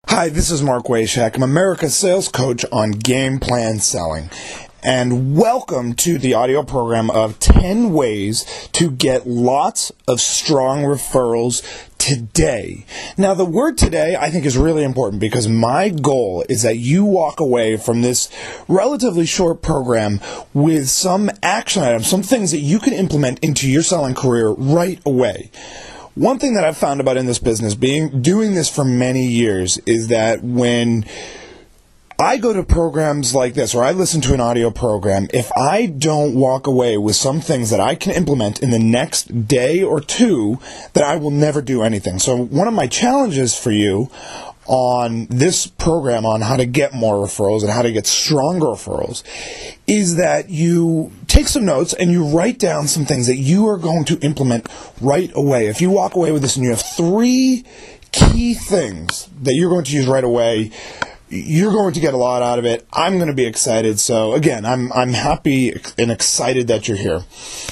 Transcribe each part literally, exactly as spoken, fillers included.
Hi, this is Mark Wayshak. I'm America's sales coach on Game Plan Selling. And welcome to the audio program of ten ways to get lots of strong referrals today. Now, the word today I think is really important because my goal is that you walk away from this relatively short program with some action items, some things that you can implement into your selling career right away. One thing that I've found about in this business, being doing this for many years, is that when I go to programs like this, or I listen to an audio program, if I don't walk away with some things that I can implement in the next day or two, that I will never do anything. So one of my challenges for you on this program on how to get more referrals and how to get stronger referrals is that you take some notes and you write down some things that you are going to implement right away. If you walk away with this and you have three key things that you're going to use right away, you're going to get a lot out of it. I'm going to be excited. So again, I'm I'm happy and excited that you're here.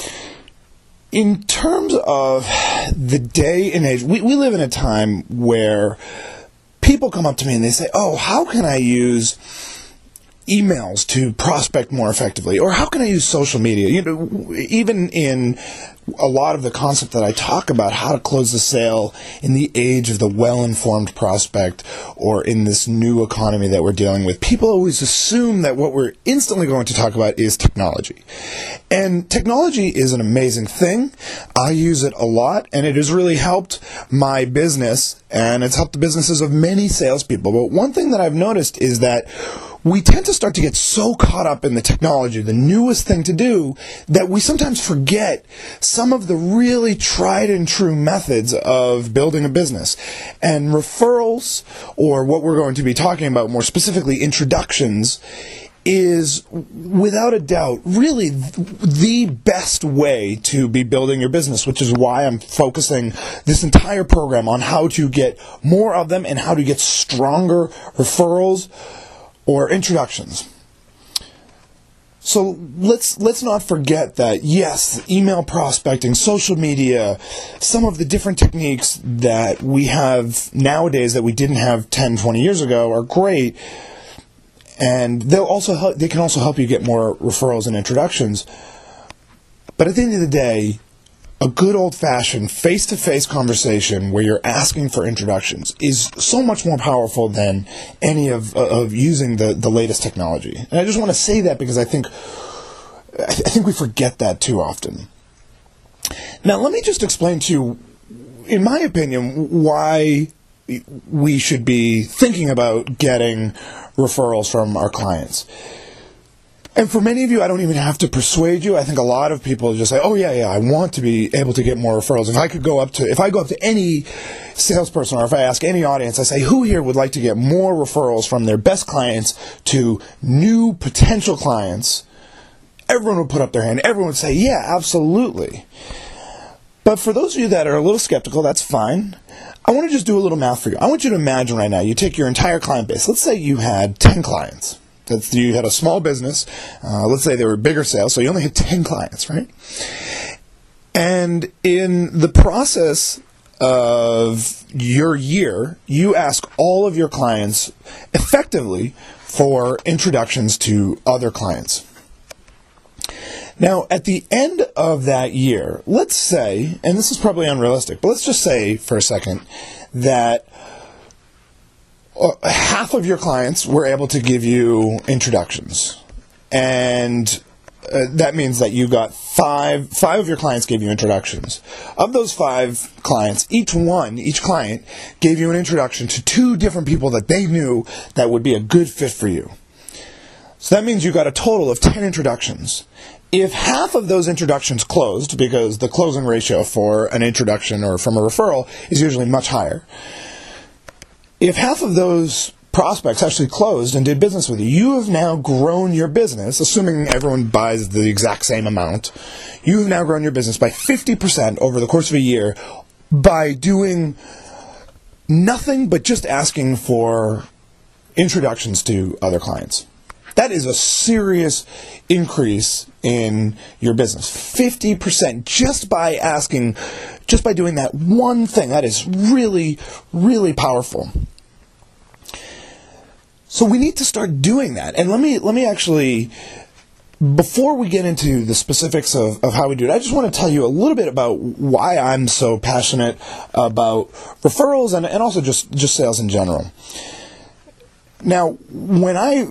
In terms of the day and age, we, we live in a time where people come up to me and they say, oh, how can I use emails to prospect more effectively? Or how can I use social media? You know, even in a lot of the concept that I talk about, how to close the sale in the age of the well-informed prospect or in this new economy that we're dealing with, people always assume that what we're instantly going to talk about is technology. And technology is an amazing thing. I use it a lot, and it has really helped my business, and it's helped the businesses of many salespeople. But one thing that I've noticed is that we tend to start to get so caught up in the technology, the newest thing to do, that we sometimes forget some of the really tried and true methods of building a business. And referrals, or what we're going to be talking about more specifically, introductions, is without a doubt really the best way to be building your business, which is why I'm focusing this entire program on how to get more of them and how to get stronger referrals or introductions. So let's let's not forget that, yes, email prospecting, social media, some of the different techniques that we have nowadays that we didn't have ten, twenty years ago are great. And they'll also help, they can also help you get more referrals and introductions. But at the end of the day, a good old-fashioned face-to-face conversation where you're asking for introductions is so much more powerful than any of of using the, the latest technology. And I just want to say that because I think I think we forget that too often. Now, let me just explain to you, in my opinion, why we should be thinking about getting referrals from our clients. And for many of you, I don't even have to persuade you. I think a lot of people just say, oh, yeah, yeah, I want to be able to get more referrals. If I could go up to, if I go up to any salesperson or if I ask any audience, I say, who here would like to get more referrals from their best clients to new potential clients? Everyone would put up their hand. Everyone would say, yeah, absolutely. But for those of you that are a little skeptical, that's fine. I want to just do a little math for you. I want you to imagine right now, you take your entire client base. Let's say you had ten clients. That's, you had a small business. Uh, let's say they were bigger sales, so you only had ten clients, right? And in the process of your year, you ask all of your clients effectively for introductions to other clients. Now, at the end of that year, let's say, and this is probably unrealistic, but let's just say for a second that half of your clients were able to give you introductions. And uh, that means that you got five, five of your clients gave you introductions. Of those five clients, each one, each client gave you an introduction to two different people that they knew that would be a good fit for you. So that means you got a total of ten introductions. If half of those introductions closed, because the closing ratio for an introduction or from a referral is usually much higher, if half of those prospects actually closed and did business with you, you have now grown your business, assuming everyone buys the exact same amount, you have now grown your business by fifty percent over the course of a year by doing nothing but just asking for introductions to other clients. That is a serious increase in your business. fifty percent just by asking, just by doing that one thing. That is really, really powerful. So we need to start doing that. And let me let me actually, before we get into the specifics of, of how we do it, I just want to tell you a little bit about why I'm so passionate about referrals and, and also just, just sales in general. Now, when I,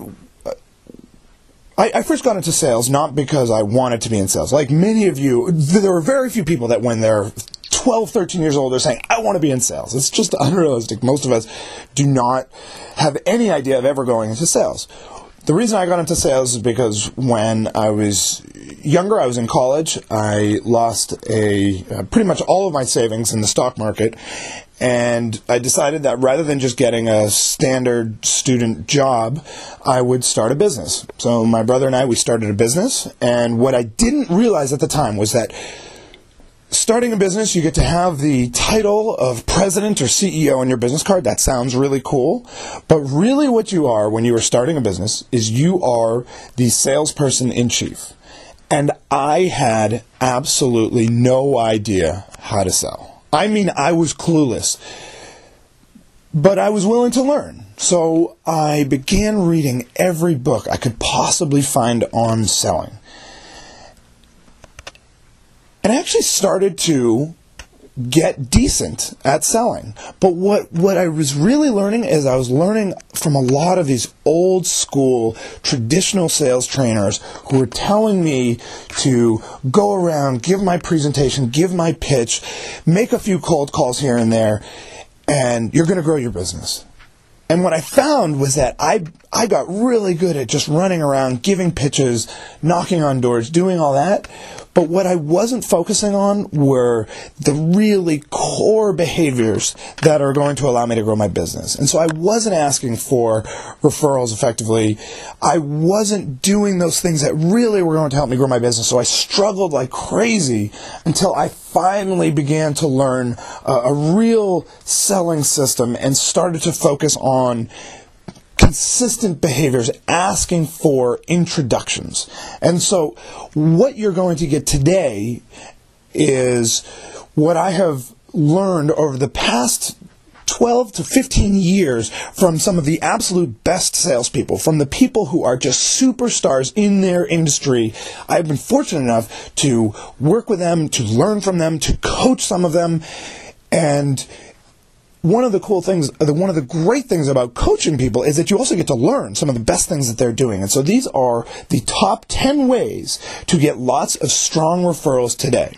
I I first got into sales not because I wanted to be in sales. Like many of you, there are very few people that when they're twelve, thirteen years old are saying, I want to be in sales. It's just unrealistic. Most of us do not have any idea of ever going into sales. The reason I got into sales is because when I was younger, I was in college. I lost a uh, pretty much all of my savings in the stock market, and I decided that rather than just getting a standard student job, I would start a business. So my brother and I, we started a business, and what I didn't realize at the time was that starting a business, you get to have the title of president or C E O on your business card. That sounds really cool. But really what you are when you are starting a business is you are the salesperson in chief. And I had absolutely no idea how to sell. I mean, I was clueless. But I was willing to learn. So I began reading every book I could possibly find on selling. And I actually started to get decent at selling. But what, what I was really learning is I was learning from a lot of these old school traditional sales trainers who were telling me to go around, give my presentation, give my pitch, make a few cold calls here and there, and you're going to grow your business. And what I found was that I I got really good at just running around, giving pitches, knocking on doors, doing all that. But what I wasn't focusing on were the really core behaviors that are going to allow me to grow my business. And so I wasn't asking for referrals effectively. I wasn't doing those things that really were going to help me grow my business. So I struggled like crazy until I finally began to learn a, a real selling system and started to focus on consistent behaviors, asking for introductions. And so what you're going to get today is what I have learned over the past twelve to fifteen years from some of the absolute best salespeople, from the people who are just superstars in their industry. I've been fortunate enough to work with them, to learn from them, to coach some of them. And one of the cool things, one of the great things about coaching people is that you also get to learn some of the best things that they're doing. And so these are the top ten ways to get lots of strong referrals today.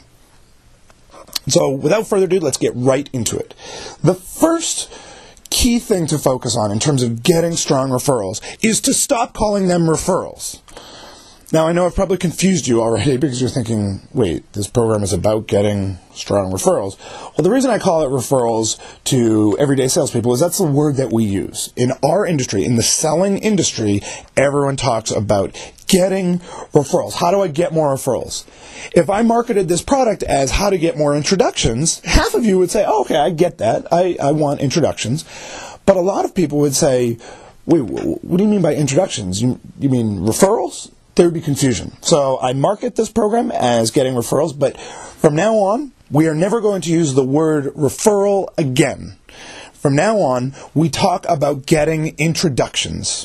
So without further ado, let's get right into it. The first key thing to focus on in terms of getting strong referrals is to stop calling them referrals. Now, I know I've probably confused you already because you're thinking, wait, this program is about getting strong referrals. Well, the reason I call it referrals to everyday salespeople is that's the word that we use. In our industry, in the selling industry, everyone talks about getting referrals. How do I get more referrals? If I marketed this product as how to get more introductions, half of you would say, oh, okay, I get that. I, I want introductions. But a lot of people would say, wait, what do you mean by introductions? You, you mean referrals? There would be confusion. So I market this program as getting referrals, but from now on, we are never going to use the word referral again. From now on, we talk about getting introductions.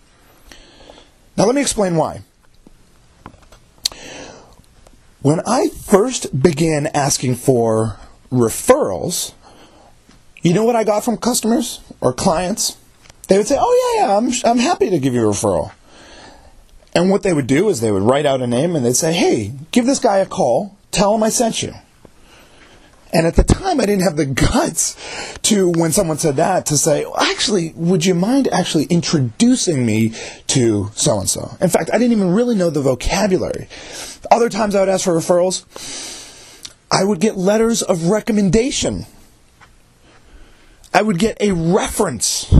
Now let me explain why. When I first began asking for referrals, you know what I got from customers or clients? They would say, oh yeah, yeah, I'm, I'm happy to give you a referral. And what they would do is they would write out a name and they'd say, hey, give this guy a call, tell him I sent you. And at the time, I didn't have the guts to, when someone said that, to say, actually, would you mind actually introducing me to so-and-so? In fact, I didn't even really know the vocabulary. Other times I would ask for referrals, I would get letters of recommendation. I would get a reference.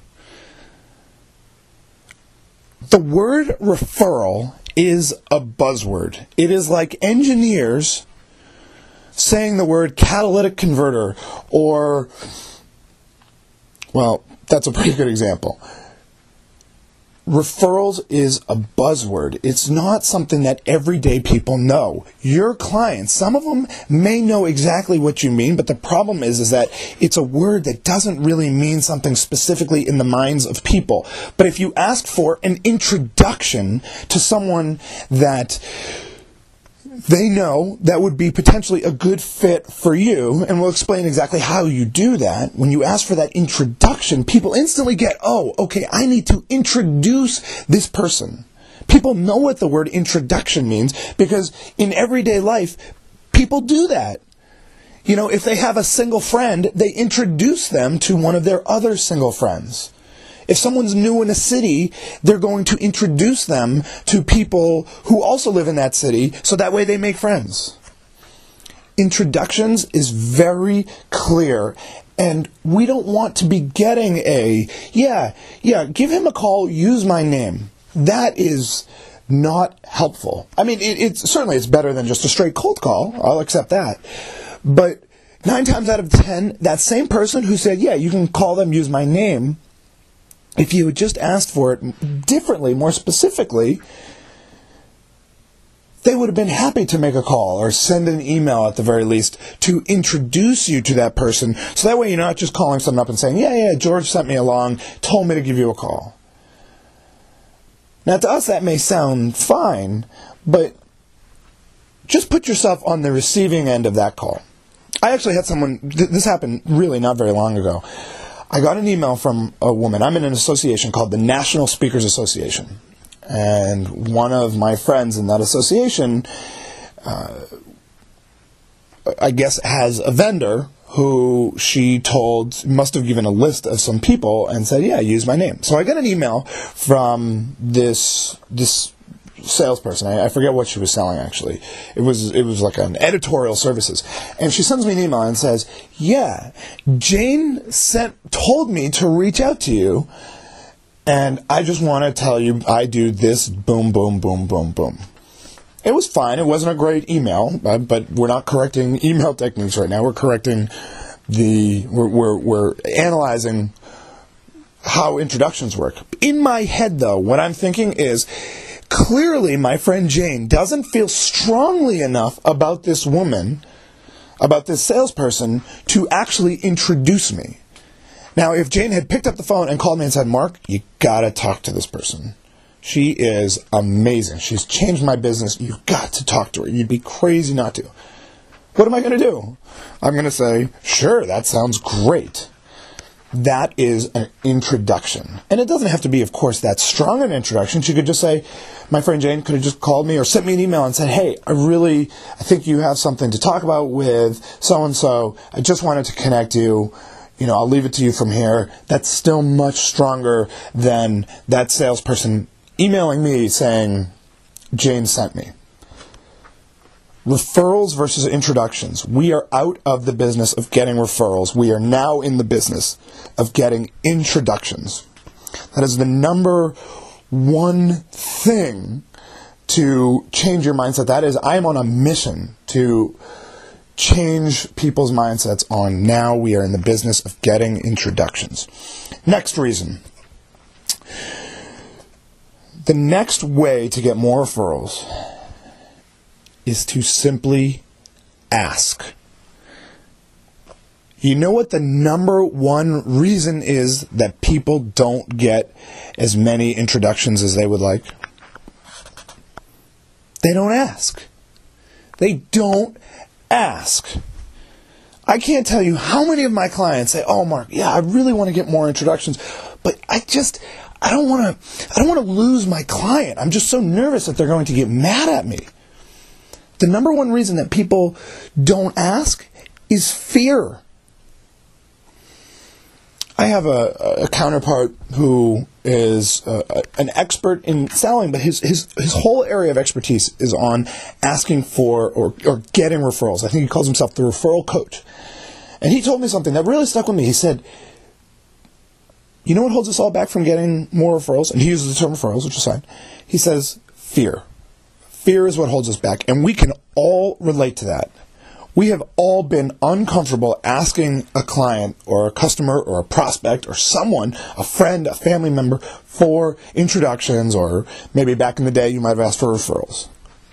The word referral is a buzzword. It is like engineers saying the word catalytic converter or, well, that's a pretty good example. referrals is a buzzword. It's not something that everyday people know. Your clients, some of them may know exactly what you mean, but the problem is, is that it's a word that doesn't really mean something specifically in the minds of people. But if you ask for an introduction to someone that they know that would be potentially a good fit for you, and we'll explain exactly how you do that. When you ask for that introduction, people instantly get, oh, okay, I need to introduce this person. People know what the word introduction means because in everyday life, people do that. You know, if they have a single friend, they introduce them to one of their other single friends. If someone's new in a city, they're going to introduce them to people who also live in that city, so that way they make friends. Introductions is very clear, and we don't want to be getting a, yeah, yeah, give him a call, use my name. That is not helpful. I mean, it, it's certainly it's better than just a straight cold call. I'll accept that. But nine times out of ten, that same person who said, yeah, you can call them, use my name, if you had just asked for it differently, more specifically, they would have been happy to make a call or send an email at the very least to introduce you to that person. So that way you're not just calling someone up and saying, yeah, yeah, George sent me along, told me to give you a call. Now to us that may sound fine, but just put yourself on the receiving end of that call. I actually had someone, th- this happened really not very long ago. I got an email from a woman. I'm in an association called the National Speakers Association. And one of my friends in that association, uh, I guess, has a vendor who she told, must have given a list of some people and said, yeah, use my name. So I got an email from this this salesperson. I, I forget what she was selling, actually. It was it was like an editorial services. And she sends me an email and says, yeah, Jane sent told me to reach out to you, and I just want to tell you I do this boom, boom, boom, boom, boom. It was fine. It wasn't a great email, but we're not correcting email techniques right now. We're correcting the, we're, we're, we're analyzing how introductions work. In my head, though, what I'm thinking is, clearly, my friend Jane doesn't feel strongly enough about this woman, about this salesperson, to actually introduce me. Now, if Jane had picked up the phone and called me and said, Mark, you gotta talk to this person. She is amazing. She's changed my business. You've got to talk to her. You'd be crazy not to. What am I going to do? I'm going to say, sure, that sounds great. That is an introduction. And it doesn't have to be, of course, that strong an introduction. She could just say, my friend Jane could have just called me or sent me an email and said, hey, I really, I think you have something to talk about with so-and-so. I just wanted to connect you. You know, I'll leave it to you from here. That's still much stronger than that salesperson emailing me saying, Jane sent me. Referrals versus introductions. We are out of the business of getting referrals. We are now in the business of getting introductions. That is the number one thing to change your mindset. That is, I am on a mission to change people's mindsets on now we are in the business of getting introductions. Next reason. The next way to get more referrals is to simply ask. You know what the number one reason is that people don't get as many introductions as they would like? They don't ask. They don't ask. I can't tell you how many of my clients say, oh, Mark, yeah, I really want to get more introductions, but I just, I don't want to, I don't want to lose my client. I'm just so nervous that they're going to get mad at me. The number one reason that people don't ask is fear. I have a, a counterpart who is a, a, an expert in selling, but his, his his whole area of expertise is on asking for or, or getting referrals. I think he calls himself the referral coach. And he told me something that really stuck with me. He said, you know what holds us all back from getting more referrals? And he uses the term referrals, which is fine. He says, fear. Fear is what holds us back. And we can all relate to that. We have all been uncomfortable asking a client or a customer or a prospect or someone, a friend, a family member, for introductions, or maybe back in the day you might have asked for referrals.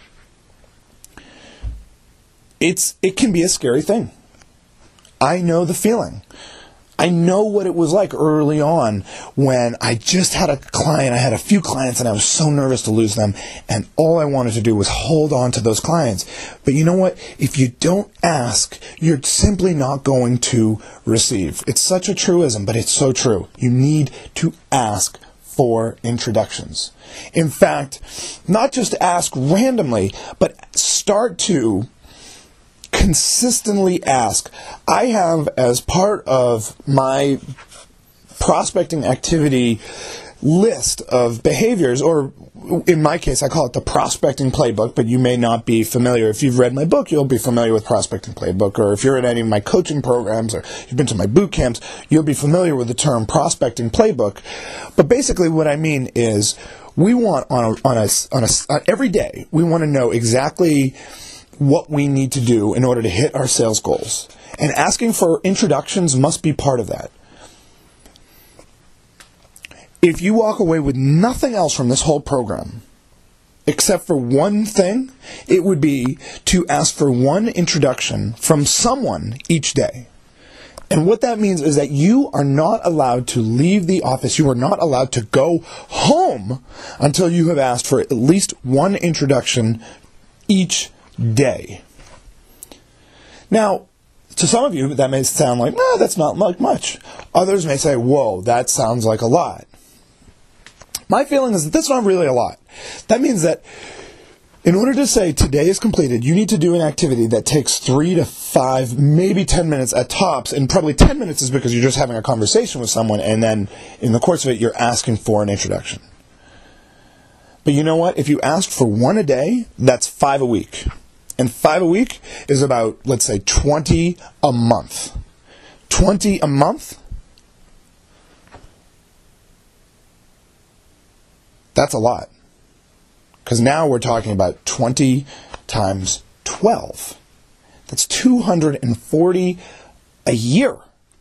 It's it can be a scary thing. I know the feeling. I know what it was like early on when I just had a client, I had a few clients, and I was so nervous to lose them, and all I wanted to do was hold on to those clients. But you know what? If you don't ask, you're simply not going to receive. It's such a truism, but it's so true. You need to ask for introductions. In fact, not just ask randomly, but start to consistently ask. I have, as part of my prospecting activity list of behaviors, or in my case, I call it the prospecting playbook, but you may not be familiar. If you've read my book, you'll be familiar with prospecting playbook, or if you're in any of my coaching programs, or you've been to my boot camps, you'll be familiar with the term prospecting playbook. But basically what I mean is we want on a, on a, on a, on every day, we want to know exactly what we need to do in order to hit our sales goals. And asking for introductions must be part of that. If you walk away with nothing else from this whole program, except for one thing, it would be to ask for one introduction from someone each day. And what that means is that you are not allowed to leave the office. You are not allowed to go home until you have asked for at least one introduction each day. Now, to some of you, that may sound like, no, that's not like much. Others may say, whoa, that sounds like a lot. My feeling is that that's not really a lot. That means that in order to say today is completed, you need to do an activity that takes three to five, maybe ten minutes at tops, and probably ten minutes is because you're just having a conversation with someone, and then in the course of it, you're asking for an introduction. But you know what? If you asked for one a day, that's five a week. And five a week is about, let's say, twenty a month. twenty a month? That's a lot. Because now we're talking about twenty times twelve. That's two hundred forty a year.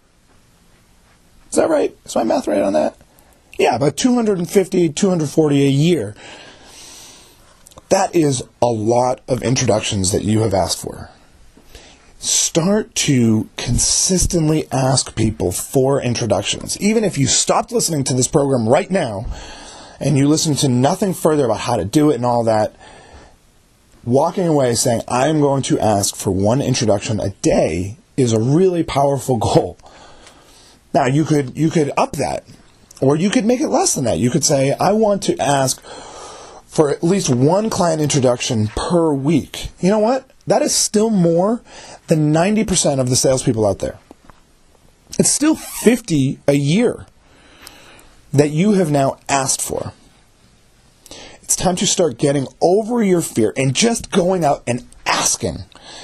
Is that right? Is my math right on that? Yeah, about two hundred fifty, two hundred forty a year. That is a lot of introductions that you have asked for. Start to consistently ask people for introductions. Even if you stopped listening to this program right now and you listen to nothing further about how to do it and all that, walking away saying, I'm going to ask for one introduction a day is a really powerful goal. Now, you could you could up that, or you could make it less than that. You could say, I want to ask for at least one client introduction per week. You know what? That is still more than ninety percent of the salespeople out there. It's still fifty a year that you have now asked for. It's time to start getting over your fear and just going out and asking.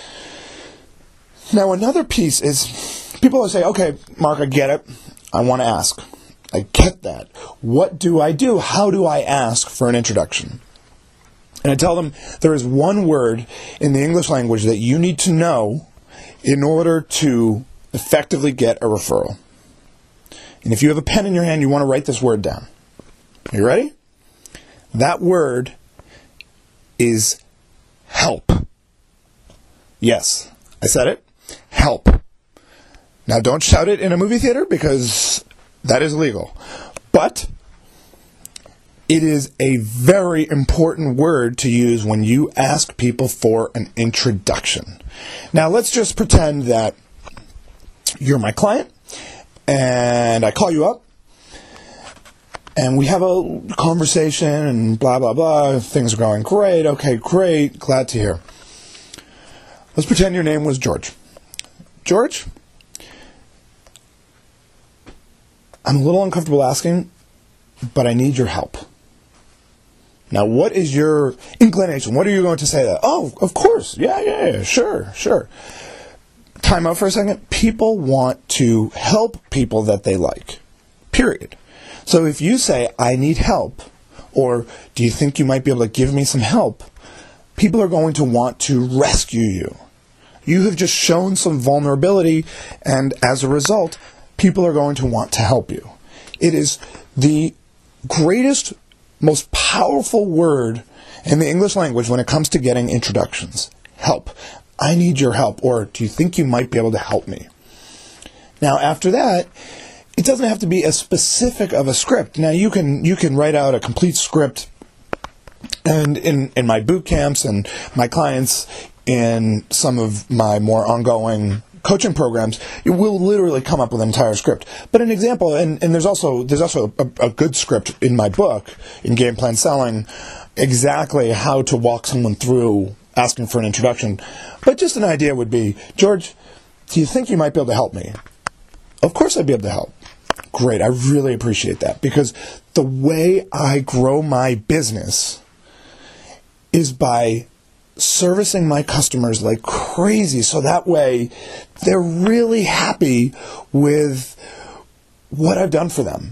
Now, another piece is people will say, okay, Mark, I get it. I want to ask. I get that. What do I do? How do I ask for an introduction? And I tell them there is one word in the English language that you need to know in order to effectively get a referral. And if you have a pen in your hand, you want to write this word down. Are you ready? That word is help. Yes, I said it. Help. Now, don't shout it in a movie theater because that is illegal. But it is a very important word to use when you ask people for an introduction. Now, let's just pretend that you're my client, and I call you up, and we have a conversation, and blah, blah, blah. Things are going great. Okay, great. Glad to hear. Let's pretend your name was George. George, I'm a little uncomfortable asking, but I need your help. Now, what is your inclination? What are you going to say? That? Oh, of course. Yeah, yeah, yeah. Sure, sure. Time out for a second. People want to help people that they like. Period. So if you say, I need help, or do you think you might be able to give me some help? People are going to want to rescue you. You have just shown some vulnerability, and as a result, people are going to want to help you. It is the greatest, most powerful word in the English language when it comes to getting introductions. Help. I need your help, or do you think you might be able to help me? Now, after that, it doesn't have to be as specific of a script. Now, you can you can write out a complete script, and in, in my boot camps and my clients in some of my more ongoing coaching programs, you will literally come up with an entire script. But an example, and, and there's also there's also a, a good script in my book, in Game Plan Selling, exactly how to walk someone through asking for an introduction. But just an idea would be, George, do you think you might be able to help me? Of course I'd be able to help. Great, I really appreciate that, because the way I grow my business is by servicing my customers like crazy, so that way they're really happy with what I've done for them.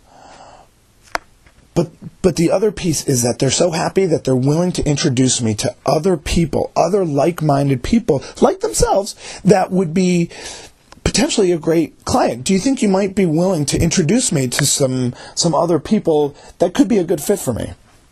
But but the other piece is that they're so happy that they're willing to introduce me to other people, other like-minded people like themselves that would be potentially a great client. Do you think you might be willing to introduce me to some some other people that could be a good fit for me?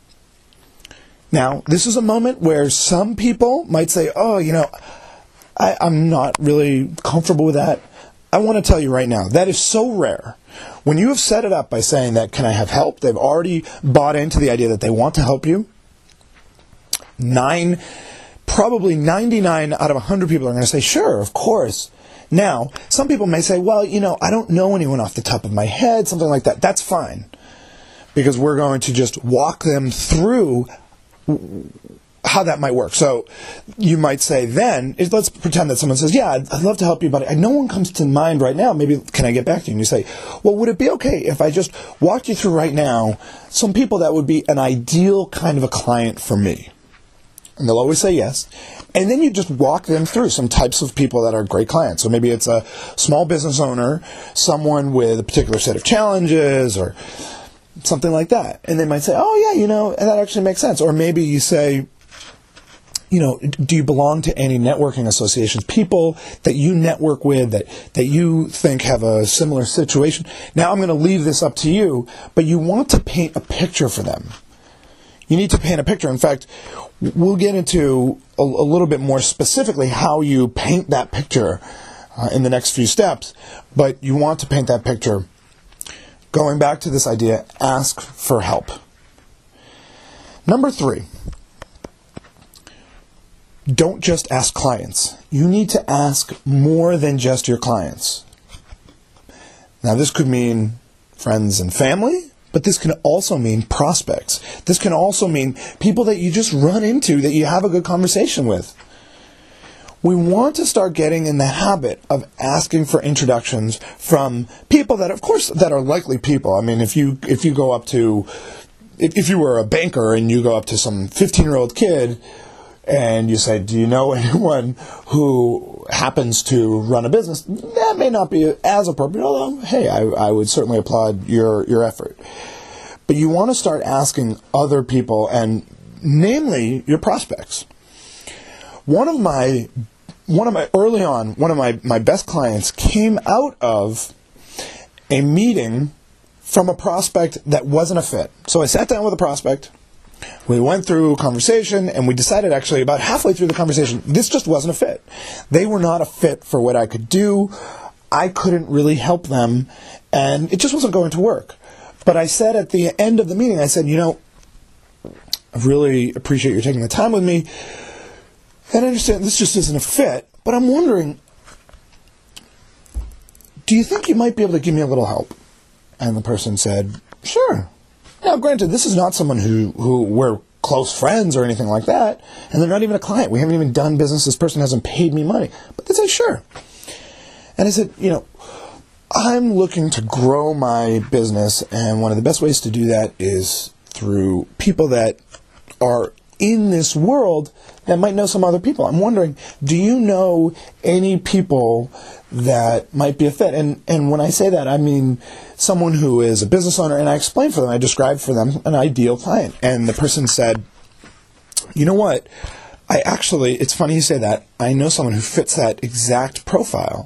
Now, this is a moment where some people might say, oh, you know, I, I'm not really comfortable with that. I want to tell you right now, that is so rare. When you have set it up by saying that, can I have help? They've already bought into the idea that they want to help you. Nine, probably ninety-nine out of one hundred people are going to say, sure, of course. Now, some people may say, well, you know, I don't know anyone off the top of my head, something like that. That's fine, because we're going to just walk them through how that might work. So you might say then, is, let's pretend that someone says, yeah, I'd, I'd love to help you, but I, no one comes to mind right now. Maybe, can I get back to you? And you say, well, would it be okay if I just walked you through right now some people that would be an ideal kind of a client for me? And they'll always say yes. And then you just walk them through some types of people that are great clients. So maybe it's a small business owner, someone with a particular set of challenges, or something like that. And they might say, oh, yeah, you know, that actually makes sense. Or maybe you say, you know, do you belong to any networking associations, people that you network with that, that you think have a similar situation? Now I'm going to leave this up to you, but you want to paint a picture for them. You need to paint a picture. In fact, we'll get into a, a little bit more specifically how you paint that picture uh, in the next few steps, but you want to paint that picture. Going back to this idea, ask for help. Number three, don't just ask clients. You need to ask more than just your clients. Now, this could mean friends and family, but this can also mean prospects. This can also mean people that you just run into that you have a good conversation with. We want to start getting in the habit of asking for introductions from people that, of course, that are likely people. I mean, if you if you go up to, if, if you were a banker and you go up to some fifteen-year-old kid and you say, do you know anyone who happens to run a business? That may not be as appropriate, although, hey, I, I would certainly applaud your, your effort. But you want to start asking other people, and namely your prospects. One of my One of my, early on, one of my, my best clients came out of a meeting from a prospect that wasn't a fit. So I sat down with a prospect, we went through a conversation, and we decided actually about halfway through the conversation, this just wasn't a fit. They were not a fit for what I could do. I couldn't really help them, and it just wasn't going to work. But I said at the end of the meeting, I said, you know, I really appreciate you taking the time with me. And I understand this just isn't a fit, but I'm wondering, do you think you might be able to give me a little help? And the person said, sure. Now, granted, this is not someone who, who we're close friends or anything like that, and they're not even a client. We haven't even done business. This person hasn't paid me money. But they said, sure. And I said, you know, I'm looking to grow my business, and one of the best ways to do that is through people that are in this world that might know some other people. I'm wondering, do you know any people that might be a fit? And and when I say that, I mean someone who is a business owner, and I explain for them, I describe for them an ideal client. And the person said, you know what, I actually, it's funny you say that. I know someone who fits that exact profile.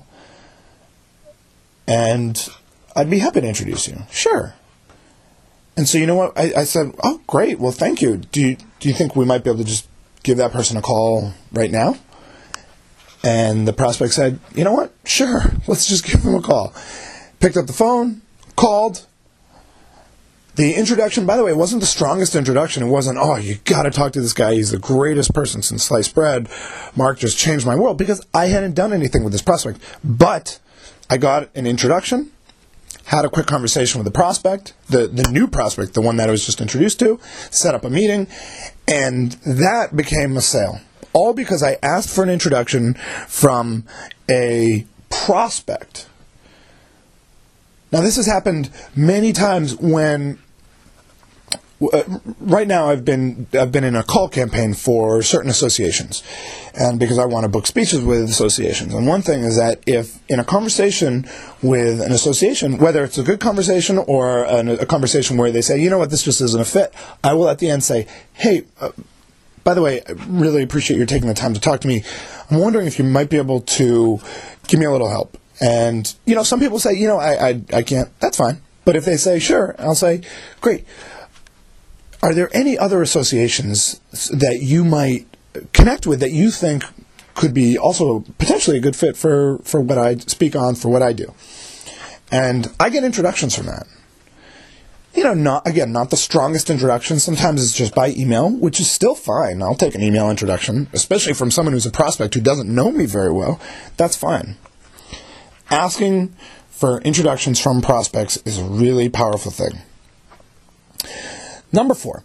And I'd be happy to introduce you. Sure. And so you know what? I, I said, oh, great. Well, thank you. Do you do you think we might be able to just give that person a call right now? And the prospect said, you know what? Sure. Let's just give them a call. Picked up the phone, called. The introduction, by the way, wasn't the strongest introduction. It wasn't, oh, you got to talk to this guy. He's the greatest person since sliced bread. Mark just changed my world, because I hadn't done anything with this prospect. But I got an introduction, had a quick conversation with the prospect, the, the new prospect, the one that I was just introduced to, set up a meeting, and that became a sale. All because I asked for an introduction from a prospect. Now, this has happened many times when... Uh, right now, I've been I've been in a call campaign for certain associations, and because I want to book speeches with associations. And one thing is that if in a conversation with an association, whether it's a good conversation or an, a conversation where they say, you know what, this just isn't a fit, I will at the end say, hey, uh, by the way, I really appreciate you taking the time to talk to me. I'm wondering if you might be able to give me a little help. And you know, some people say, you know, I I, I can't. That's fine. But if they say sure, I'll say, great. Are there any other associations that you might connect with that you think could be also potentially a good fit for, for what I speak on, for what I do? And I get introductions from that. You know, not again, not the strongest introduction. Sometimes it's just by email, which is still fine. I'll take an email introduction, especially from someone who's a prospect who doesn't know me very well. That's fine. Asking for introductions from prospects is a really powerful thing. Number four,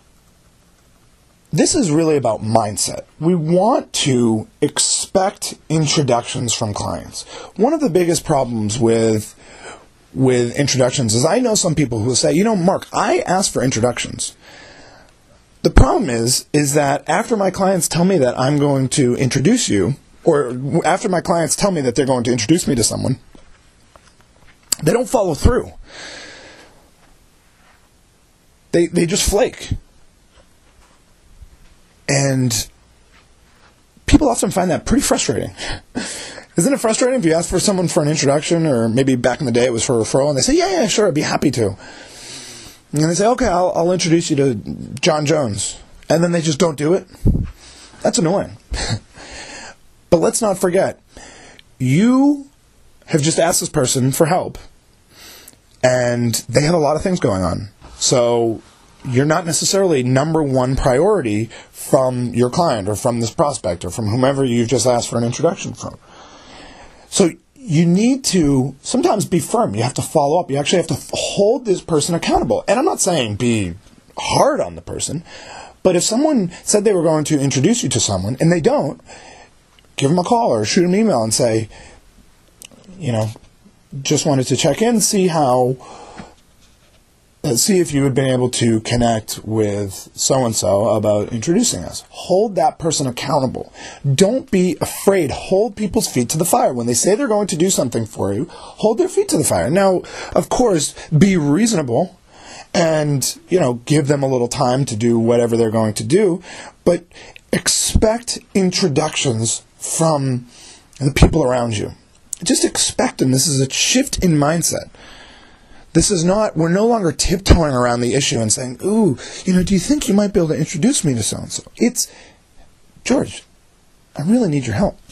this is really about mindset. We want to expect introductions from clients. One of the biggest problems with with introductions is I know some people who will say, you know, Mark, I ask for introductions. The problem is, is that after my clients tell me that I'm going to introduce you, or after my clients tell me that they're going to introduce me to someone, they don't follow through. They they just flake. And people often find that pretty frustrating. Isn't it frustrating if you ask for someone for an introduction, or maybe back in the day it was for a referral, and they say, yeah, yeah, sure, I'd be happy to. And they say, okay, I'll, I'll introduce you to John Jones. And then they just don't do it. That's annoying. But let's not forget, you have just asked this person for help, and they have a lot of things going on. So you're not necessarily number one priority from your client or from this prospect or from whomever you've just asked for an introduction from. So you need to sometimes be firm. You have to follow up. You actually have to hold this person accountable. And I'm not saying be hard on the person, but if someone said they were going to introduce you to someone and they don't, give them a call or shoot an email and say, you know, just wanted to check in, see how... Uh, see if you had been able to connect with so-and-so about introducing us. Hold that person accountable. Don't be afraid. Hold people's feet to the fire. When they say they're going to do something for you, hold their feet to the fire. Now, of course, be reasonable and, you know, give them a little time to do whatever they're going to do, but expect introductions from the people around you. Just expect them. This is a shift in mindset. This is not, we're no longer tiptoeing around the issue and saying, ooh, you know, do you think you might be able to introduce me to so-and-so? It's, George, I really need your help.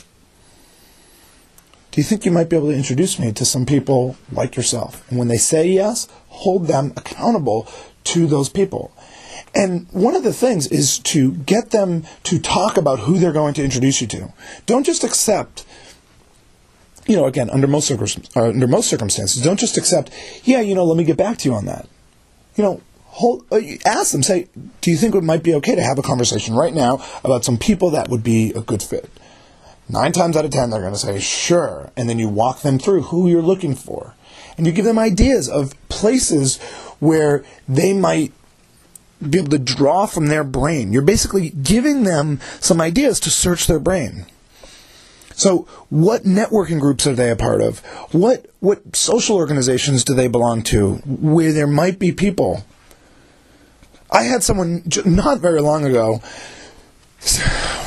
Do you think you might be able to introduce me to some people like yourself? And when they say yes, hold them accountable to those people. And one of the things is to get them to talk about who they're going to introduce you to. Don't just accept... You know, again, under most circumstances, uh, under most circumstances, don't just accept, yeah, you know, let me get back to you on that. You know, hold, uh, ask them, say, do you think it might be okay to have a conversation right now about some people that would be a good fit? Nine times out of ten, they're going to say, sure. And then you walk them through who you're looking for. And you give them ideas of places where they might be able to draw from their brain. You're basically giving them some ideas to search their brain. So what networking groups are they a part of? What what social organizations do they belong to where there might be people? I had someone not very long ago,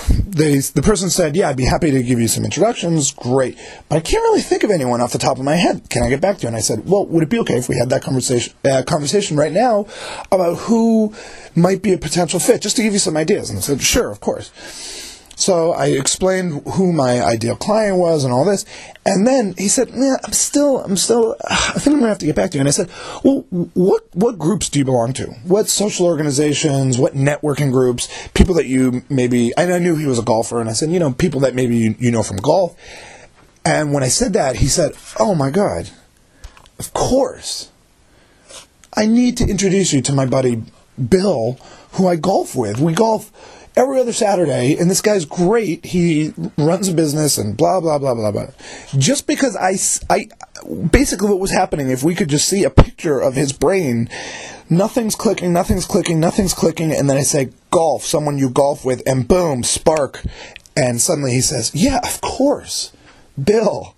they, the person said, yeah, I'd be happy to give you some introductions. Great. But I can't really think of anyone off the top of my head. Can I get back to you? And I said, well, would it be okay if we had that conversation, uh, conversation right now about who might be a potential fit, just to give you some ideas? And I said, sure, of course. So I explained who my ideal client was and all this. And then he said, yeah, I'm still, I'm still, I think I'm going to have to get back to you. And I said, well, what, what groups do you belong to? What social organizations, what networking groups, people that you maybe, and I knew he was a golfer. And I said, you know, people that maybe you, you know from golf. And when I said that, he said, oh my God, of course. I need to introduce you to my buddy Bill, who I golf with. We golf every other Saturday, and this guy's great. He runs a business and blah, blah, blah, blah, blah. Just because I, I, basically what was happening, if we could just see a picture of his brain, nothing's clicking, nothing's clicking, nothing's clicking, and then I say, golf, someone you golf with, and boom, spark. And suddenly he says, yeah, of course, Bill.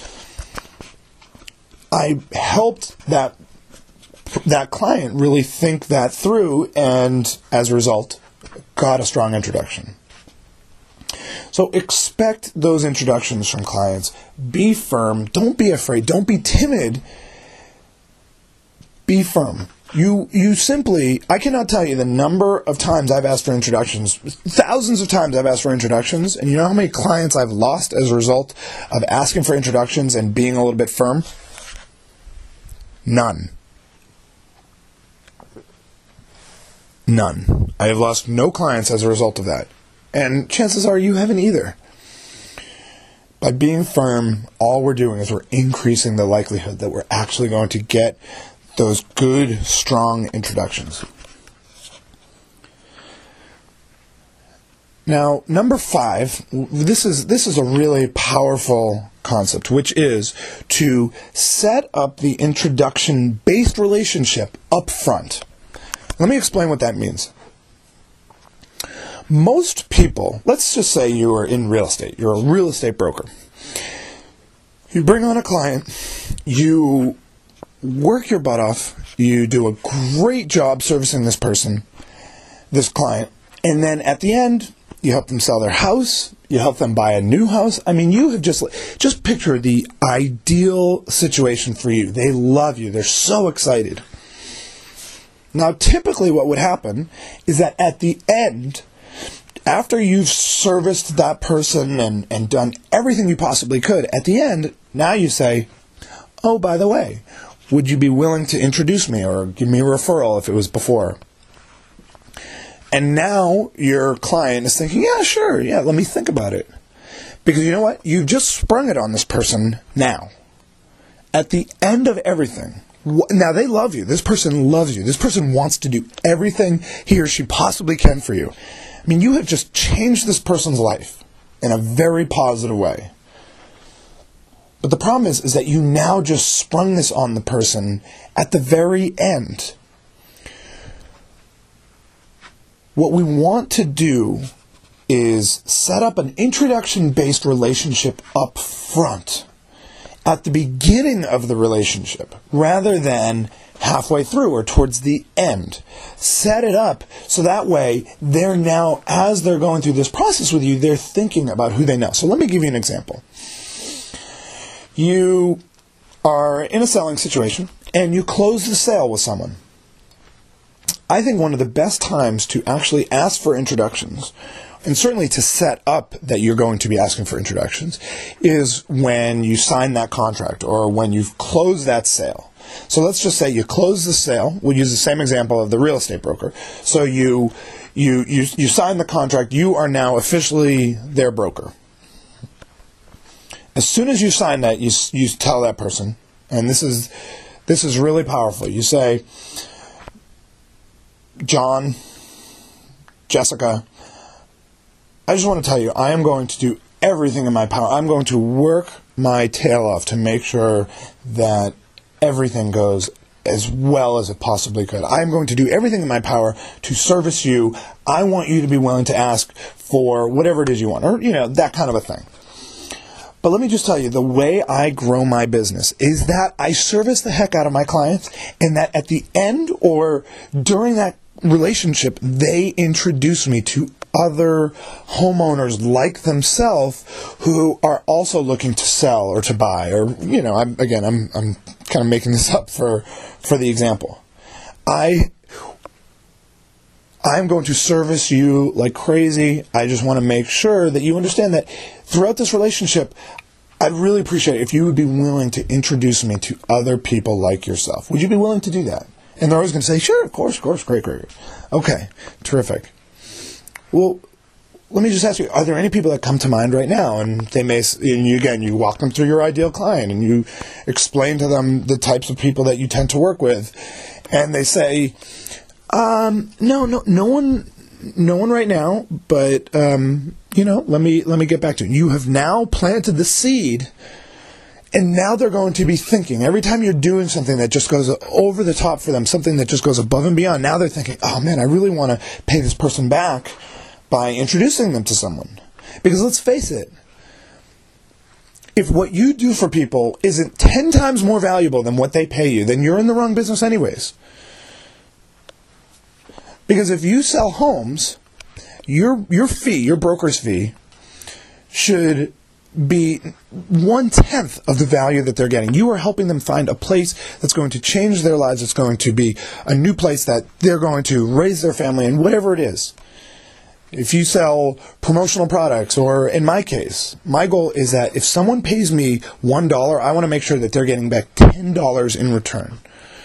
I helped that that client really think that through, and as a result, got a strong introduction. So expect those introductions from clients. Be firm. Don't be afraid. Don't be timid. Be firm. You you simply, I cannot tell you the number of times I've asked for introductions, thousands of times I've asked for introductions, and you know how many clients I've lost as a result of asking for introductions and being a little bit firm? None. None. I have lost no clients as a result of that. And chances are you haven't either. By being firm, all we're doing is we're increasing the likelihood that we're actually going to get those good, strong introductions. Now, number five, this is this is a really powerful concept, which is to set up the introduction-based relationship up front. Let me explain what that means. Most people, let's just say you are in real estate. You're a real estate broker. You bring on a client. You work your butt off. You do a great job servicing this person, this client. And then at the end, you help them sell their house. You help them buy a new house. I mean, you have just, just picture the ideal situation for you. They love you. They're so excited. Now, typically what would happen is that at the end, after you've serviced that person and, and done everything you possibly could, at the end, now you say, oh, by the way, would you be willing to introduce me or give me a referral if it was before? And now your client is thinking, yeah, sure, yeah, let me think about it. Because you know what? You've just sprung it on this person now. At the end of everything. Now, they love you. This person loves you. This person wants to do everything he or she possibly can for you. I mean, you have just changed this person's life in a very positive way. But the problem is, is that you now just sprung this on the person at the very end. What we want to do is set up an introduction-based relationship up front, at the beginning of the relationship, rather than halfway through or towards the end. Set it up so that way they're now, as they're going through this process with you, they're thinking about who they know. So let me give you an example. You are in a selling situation and you close the sale with someone. I think one of the best times to actually ask for introductions, and certainly to set up that you're going to be asking for introductions, is when you sign that contract or when you've closed that sale. So let's just say you close the sale. We'll use the same example of the real estate broker. So you you you you sign the contract. You are now officially their broker. As soon as you sign that, you you tell that person, and this is this is really powerful. You say, John, Jessica, I just want to tell you, I am going to do everything in my power. I'm going to work my tail off to make sure that everything goes as well as it possibly could. I'm going to do everything in my power to service you. I want you to be willing to ask for whatever it is you want, or, you know, that kind of a thing. But let me just tell you, the way I grow my business is that I service the heck out of my clients, and that at the end or during that relationship, they introduce me to other homeowners like themselves who are also looking to sell or to buy, or, you know, I'm, again, I'm I'm kind of making this up for, for the example. I, I'm going to service you like crazy. I just want to make sure that you understand that throughout this relationship, I'd really appreciate it if you would be willing to introduce me to other people like yourself. Would you be willing to do that? And they're always going to say, sure, of course, of course, great, great, great. Okay, terrific. Well, let me just ask you, are there any people that come to mind right now? And they may, and you, again, you walk them through your ideal client and you explain to them the types of people that you tend to work with. And they say, um, no, no, no one, no one right now, but, um, you know, let me, let me get back to it. You have now planted the seed. And now they're going to be thinking, every time you're doing something that just goes over the top for them, something that just goes above and beyond, now they're thinking, oh man, I really want to pay this person back by introducing them to someone. Because let's face it, if what you do for people isn't ten times more valuable than what they pay you, then you're in the wrong business anyways. Because if you sell homes, your your fee, your broker's fee, should be one-tenth of the value that they're getting. You are helping them find a place that's going to change their lives. It's going to be a new place that they're going to raise their family in, whatever it is. If you sell promotional products, or in my case, my goal is that if someone pays me one dollar, I want to make sure that they're getting back ten dollars in return.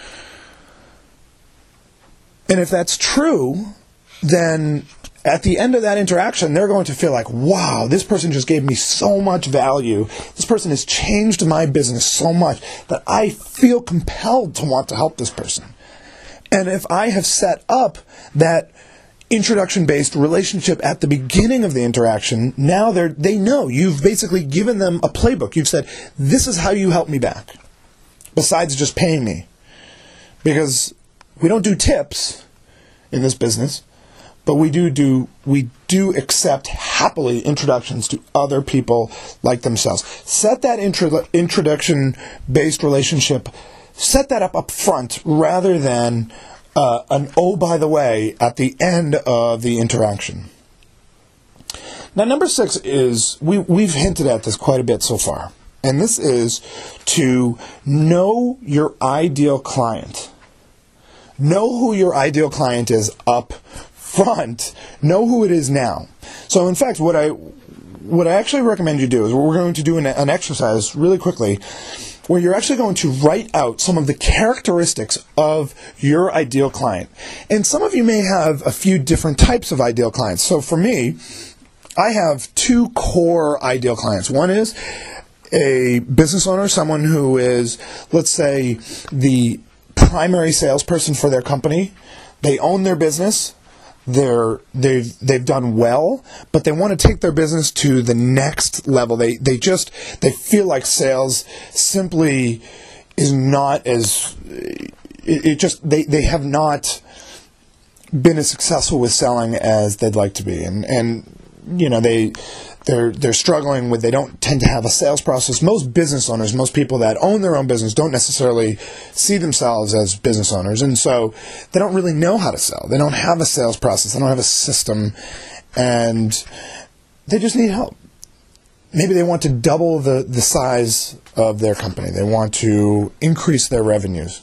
And if that's true, then at the end of that interaction, they're going to feel like, wow, this person just gave me so much value. This person has changed my business so much that I feel compelled to want to help this person. And if I have set up that introduction-based relationship at the beginning of the interaction, now they're, they know. You've basically given them a playbook. You've said, this is how you help me back, besides just paying me. Because we don't do tips in this business, but we do do we do accept happily introductions to other people like themselves. Set that intro, introduction-based relationship, set that up up front rather than uh, an oh, by the way, at the end of the interaction. Now, number six is, we, we've hinted at this quite a bit so far, and this is to know your ideal client. Know who your ideal client is up front. Know who it is now. So, in fact, what I what I actually recommend you do is we're going to do an, an exercise really quickly where you're actually going to write out some of the characteristics of your ideal client. And some of you may have a few different types of ideal clients. So for me, I have two core ideal clients. One is a business owner, someone who is, let's say, the primary salesperson for their company. They own their business. They're they've they've done well, but they want to take their business to the next level. They they just they feel like sales simply is not as it, it just they, they have not been as successful with selling as they'd like to be, and and you know they they're they're struggling with they don't tend to have a sales process. Most business owners, most people that own their own business don't necessarily see themselves as business owners, and so they don't really know how to sell. They don't have a sales process. They don't have a system, and they just need help. Maybe they want to double the, the size of their company. They want to increase their revenues.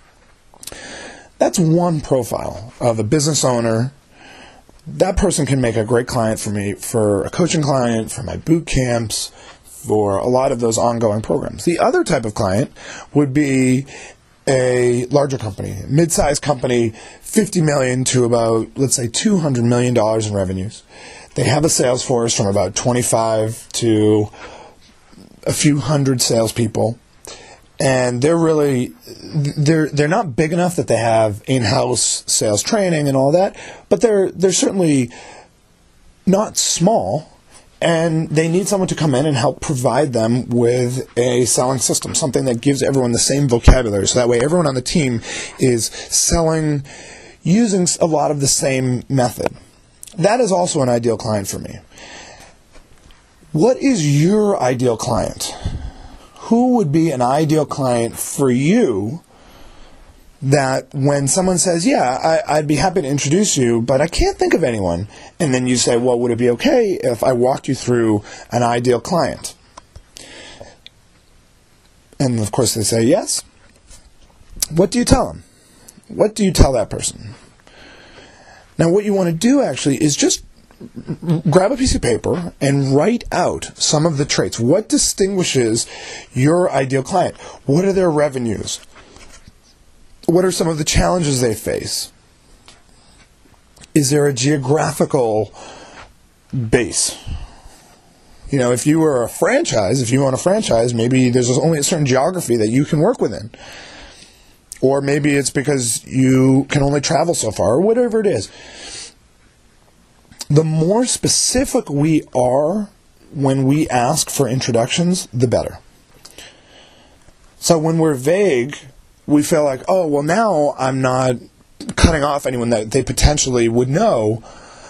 That's one profile of a business owner. That person can make a great client for me, for a coaching client, for my boot camps, for a lot of those ongoing programs. The other type of client would be a larger company, mid-sized company, fifty million dollars to about, let's say, two hundred million dollars in revenues. They have a sales force from about twenty-five to a few hundred salespeople. And they're really, they're they're not big enough that they have in-house sales training and all that, but they're they're certainly not small, and they need someone to come in and help provide them with a selling system, something that gives everyone the same vocabulary, so that way everyone on the team is selling using a lot of the same method. That is also an ideal client for me. What is your ideal client? Who would be an ideal client for you that when someone says, yeah, I, I'd be happy to introduce you, but I can't think of anyone, and then you say, well, would it be okay if I walked you through an ideal client? And of course they say yes. What do you tell them? What do you tell that person? Now what you want to do actually is just grab a piece of paper and write out some of the traits. What distinguishes your ideal client? What are their revenues? What are some of the challenges they face? Is there a geographical base? You know, if you were a franchise, if you own a franchise, maybe there's only a certain geography that you can work within. Or maybe it's because you can only travel so far, or whatever it is. The more specific we are when we ask for introductions, the better. So when we're vague, we feel like, oh, well, now I'm not cutting off anyone that they potentially would know.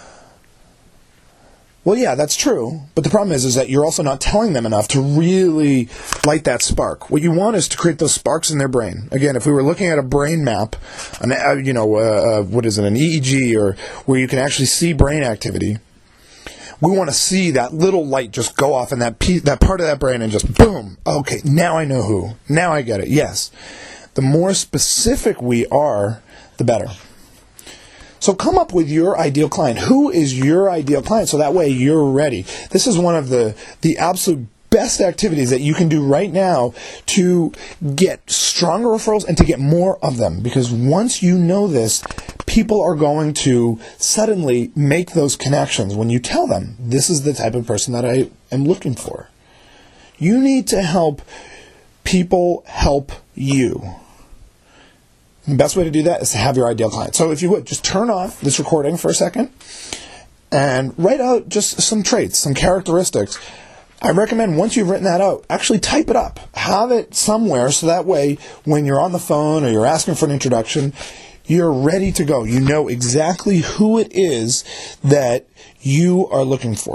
Well, yeah, that's true. But the problem is, is that you're also not telling them enough to really light that spark. What you want is to create those sparks in their brain. Again, if we were looking at a brain map, an, uh, you know, uh, what is it, an E E G, or where you can actually see brain activity, we want to see that little light just go off in that piece, that part of that brain, and just boom. Okay, now I know who. Now I get it. Yes. The more specific we are, the better. So come up with your ideal client. Who is your ideal client? So that way you're ready. This is one of the, the absolute best activities that you can do right now to get stronger referrals and to get more of them. Because once you know this, people are going to suddenly make those connections when you tell them, this is the type of person that I am looking for. You need to help people help you. The best way to do that is to have your ideal client. So if you would, just turn off this recording for a second and write out just some traits, some characteristics. I recommend once you've written that out, actually type it up. Have it somewhere so that way when you're on the phone or you're asking for an introduction, you're ready to go. You know exactly who it is that you are looking for.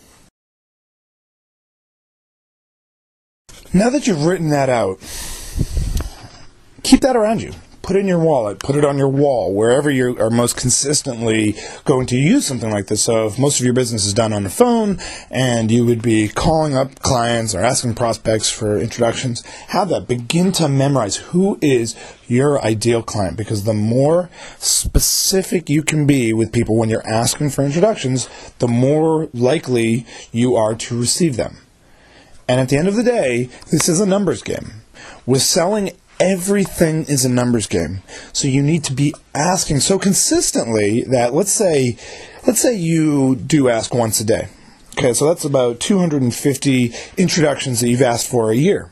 Now that you've written that out, keep that around you. Put it in your wallet, put it on your wall, wherever you are most consistently going to use something like this. So if most of your business is done on the phone and you would be calling up clients or asking prospects for introductions, have that. Begin to memorize who is your ideal client, because the more specific you can be with people when you're asking for introductions, the more likely you are to receive them. And at the end of the day, this is a numbers game. With selling, everything is a numbers game. So you need to be asking so consistently that, let's say, let's say you do ask once a day. Okay, so that's about two hundred fifty introductions that you've asked for a year.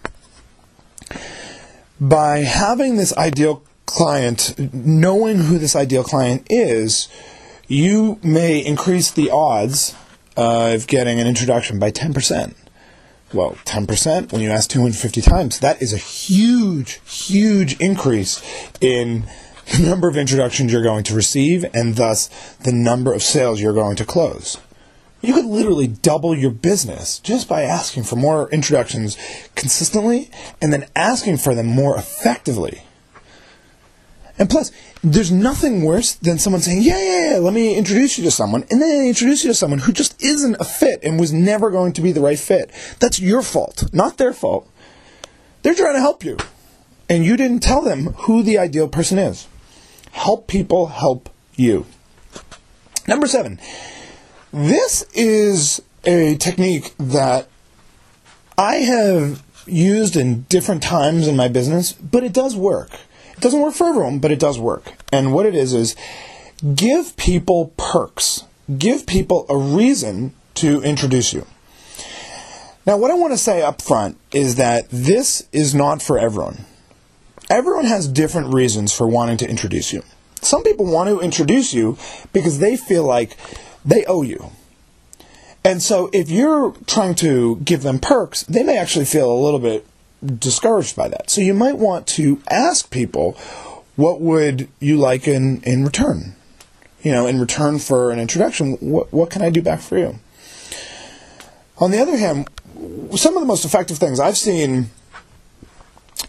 By having this ideal client, knowing who this ideal client is, you may increase the odds of getting an introduction by ten percent. Well, ten percent when you ask two hundred fifty times, that is a huge, huge increase in the number of introductions you're going to receive and thus the number of sales you're going to close. You could literally double your business just by asking for more introductions consistently and then asking for them more effectively. And plus, there's nothing worse than someone saying, yeah, yeah, yeah, let me introduce you to someone, and then they introduce you to someone who just isn't a fit and was never going to be the right fit. That's your fault, not their fault. They're trying to help you, and you didn't tell them who the ideal person is. Help people help you. Number seven, this is a technique that I have used in different times in my business, but it does work. It doesn't work for everyone, but it does work. And what it is is give people perks. Give people a reason to introduce you. Now, what I want to say up front is that this is not for everyone. Everyone has different reasons for wanting to introduce you. Some people want to introduce you because they feel like they owe you. And so if you're trying to give them perks, they may actually feel a little bit discouraged by that. So you might want to ask people, what would you like in, in return? You know, in return for an introduction, what, what can I do back for you? On the other hand, some of the most effective things I've seen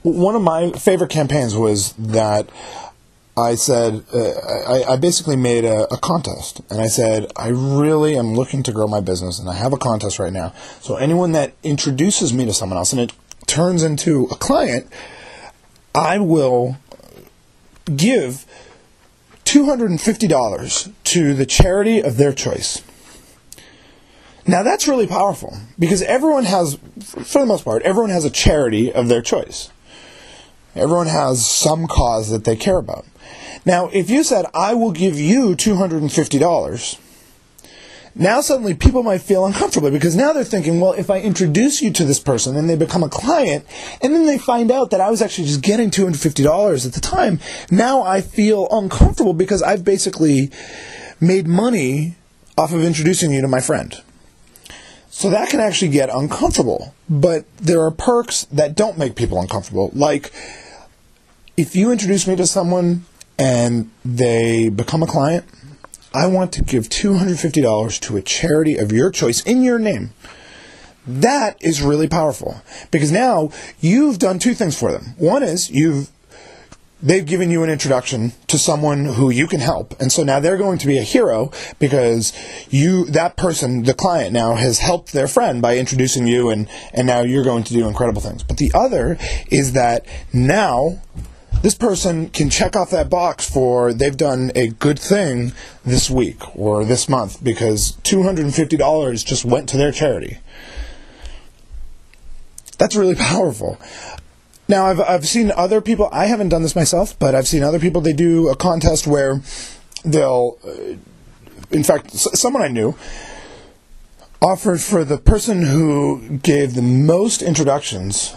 one of my favorite campaigns was that I said, uh, I, I basically made a, a contest, and I said, I really am looking to grow my business, and I have a contest right now. So anyone that introduces me to someone else, and it turns into a client, I will give two hundred fifty dollars to the charity of their choice. Now that's really powerful, because everyone has, for the most part, everyone has a charity of their choice. Everyone has some cause that they care about. Now, if you said, I will give you two hundred fifty dollars, now suddenly people might feel uncomfortable, because now they're thinking, well, if I introduce you to this person and they become a client, and then they find out that I was actually just getting two hundred fifty dollars at the time, now I feel uncomfortable because I've basically made money off of introducing you to my friend. So that can actually get uncomfortable, but there are perks that don't make people uncomfortable. Like, if you introduce me to someone and they become a client, I want to give two hundred fifty dollars to a charity of your choice in your name. That is really powerful, because now you've done two things for them. One is you've they've given you an introduction to someone who you can help, and so now they're going to be a hero because you that person, the client, now has helped their friend by introducing you, and, and now you're going to do incredible things. But the other is that now this person can check off that box for they've done a good thing this week or this month, because two hundred fifty dollars just went to their charity. That's really powerful. Now, I've I've seen other people, I haven't done this myself, but I've seen other people, they do a contest where they'll, uh, in fact, s- someone I knew offered for the person who gave the most introductions,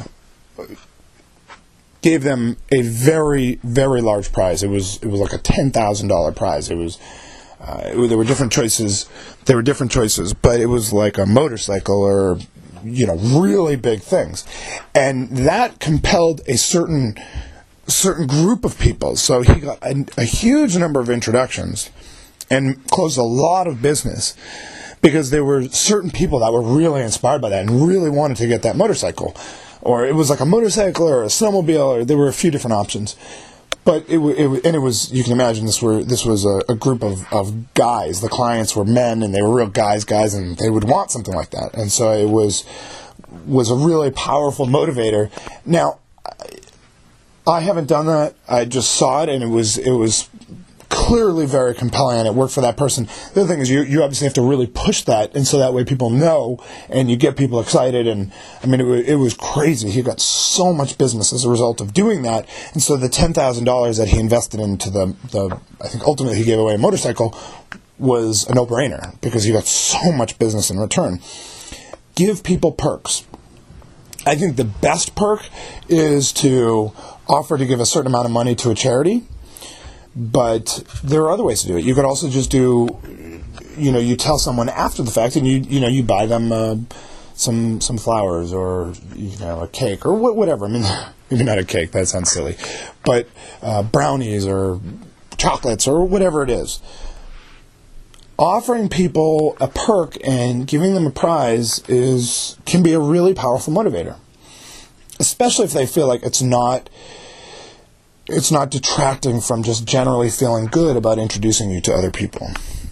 gave them a very, very large prize. It was it was like a ten thousand dollars prize. It was uh, it, there were different choices. There were different choices, but it was like a motorcycle or, you know, really big things, and that compelled a certain certain group of people. So he got a, a huge number of introductions and closed a lot of business, because there were certain people that were really inspired by that and really wanted to get that motorcycle. Or it was like a motorcycle or a snowmobile, or there were a few different options. But it, it and it was, you can imagine, this were this was a, a group of, of guys. The clients were men, and they were real guys, guys, and they would want something like that. And so it was was a really powerful motivator. Now, I haven't done that. I just saw it, and it was it was clearly very compelling, and it worked for that person. The other thing is you, you obviously have to really push that, and so that way people know, and you get people excited. And I mean, it was, it was crazy. He got so much business as a result of doing that, and so the ten thousand dollars that he invested into the, the, I think ultimately he gave away a motorcycle, was a no-brainer, because he got so much business in return. Give people perks. I think the best perk is to offer to give a certain amount of money to a charity. But there are other ways to do it. You could also just do, you know, you tell someone after the fact, and you you know you buy them uh, some some flowers, or, you know, a cake, or wh- whatever. I mean, maybe not a cake, that sounds silly, but uh, brownies or chocolates or whatever it is. Offering people a perk and giving them a prize is can be a really powerful motivator, especially if they feel like it's not. It's not detracting from just generally feeling good about introducing you to other people.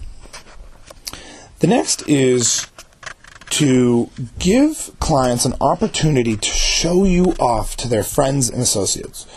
The next is to give clients an opportunity to show you off to their friends and associates.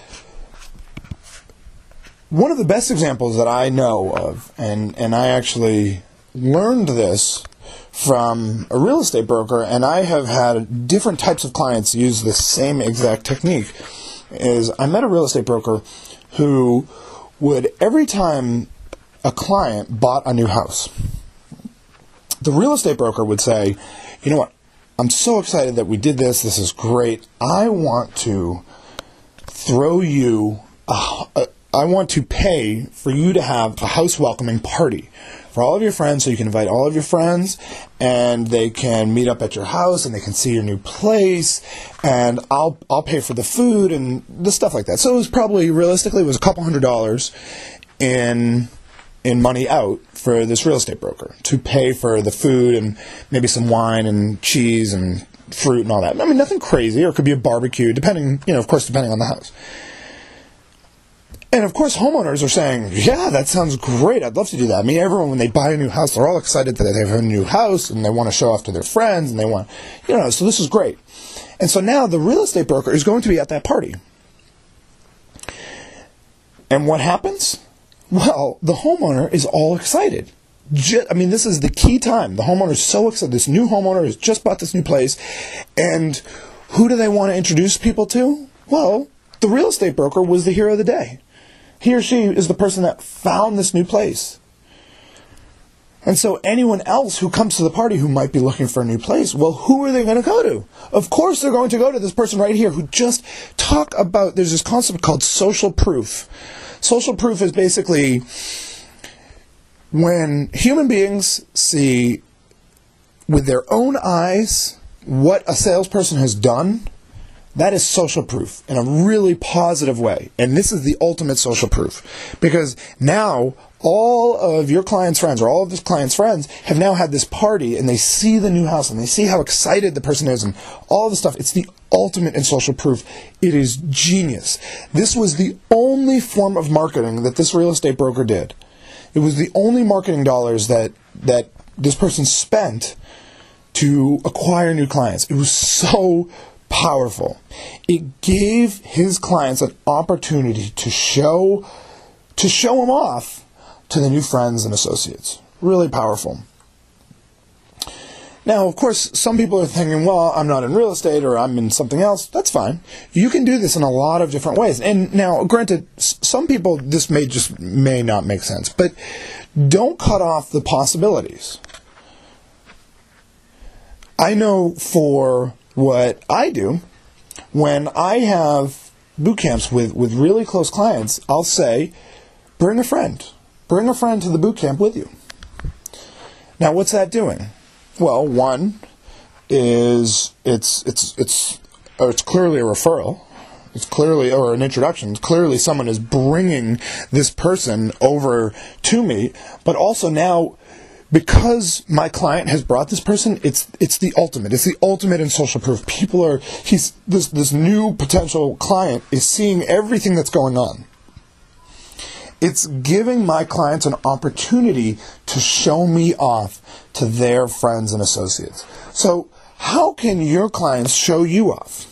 One of the best examples that I know of, and, and I actually learned this from a real estate broker, and I have had different types of clients use the same exact technique, is I met a real estate broker who would, every time a client bought a new house, the real estate broker would say, you know what, I'm so excited that we did this, this is great, I want to throw you, a, a, I want to pay for you to have a house welcoming party for all of your friends, so you can invite all of your friends, and they can meet up at your house, and they can see your new place, and I'll I'll pay for the food and the stuff like that. So it was probably, realistically, it was a couple hundred dollars in in money out for this real estate broker to pay for the food and maybe some wine and cheese and fruit and all that. I mean, nothing crazy, or it could be a barbecue, depending, you know, of course, depending on the house. And of course, homeowners are saying, yeah, that sounds great. I'd love to do that. I mean, everyone, when they buy a new house, they're all excited that they have a new house and they want to show off to their friends and they want, you know, so this is great. And so now the real estate broker is going to be at that party. And what happens? Well, the homeowner is all excited. Just, I mean, this is the key time. The homeowner is so excited. This new homeowner has just bought this new place. And who do they want to introduce people to? Well, the real estate broker was the hero of the day. He or she is the person that found this new place. And so anyone else who comes to the party who might be looking for a new place, well, who are they going to go to? Of course they're going to go to this person right here who just talk about, there's this concept called social proof. Social proof is basically when human beings see with their own eyes what a salesperson has done. That is social proof in a really positive way. And this is the ultimate social proof. Because now all of your client's friends, or all of this client's friends, have now had this party and they see the new house and they see how excited the person is and all this stuff. It's the ultimate in social proof. It is genius. This was the only form of marketing that this real estate broker did. It was the only marketing dollars that, that this person spent to acquire new clients. It was so powerful. It gave his clients an opportunity to show to show them off to the new friends and associates. Really powerful. Now, of course, some people are thinking, well, I'm not in real estate or I'm in something else. That's fine. You can do this in a lot of different ways. And now, granted, some people, this may just may not make sense, but don't cut off the possibilities. I know for what I do, when I have boot camps with, with really close clients, I'll say, bring a friend. Bring a friend to the boot camp with you. Now, what's that doing? Well, one is it's it's it's oh, it's clearly a referral. It's clearly, or an introduction. It's clearly someone is bringing this person over to me, but also now, because my client has brought this person, it's it's the ultimate. It's the ultimate in social proof. People are he's this this new potential client is seeing everything that's going on. It's giving my clients an opportunity to show me off to their friends and associates. So, how can your clients show you off?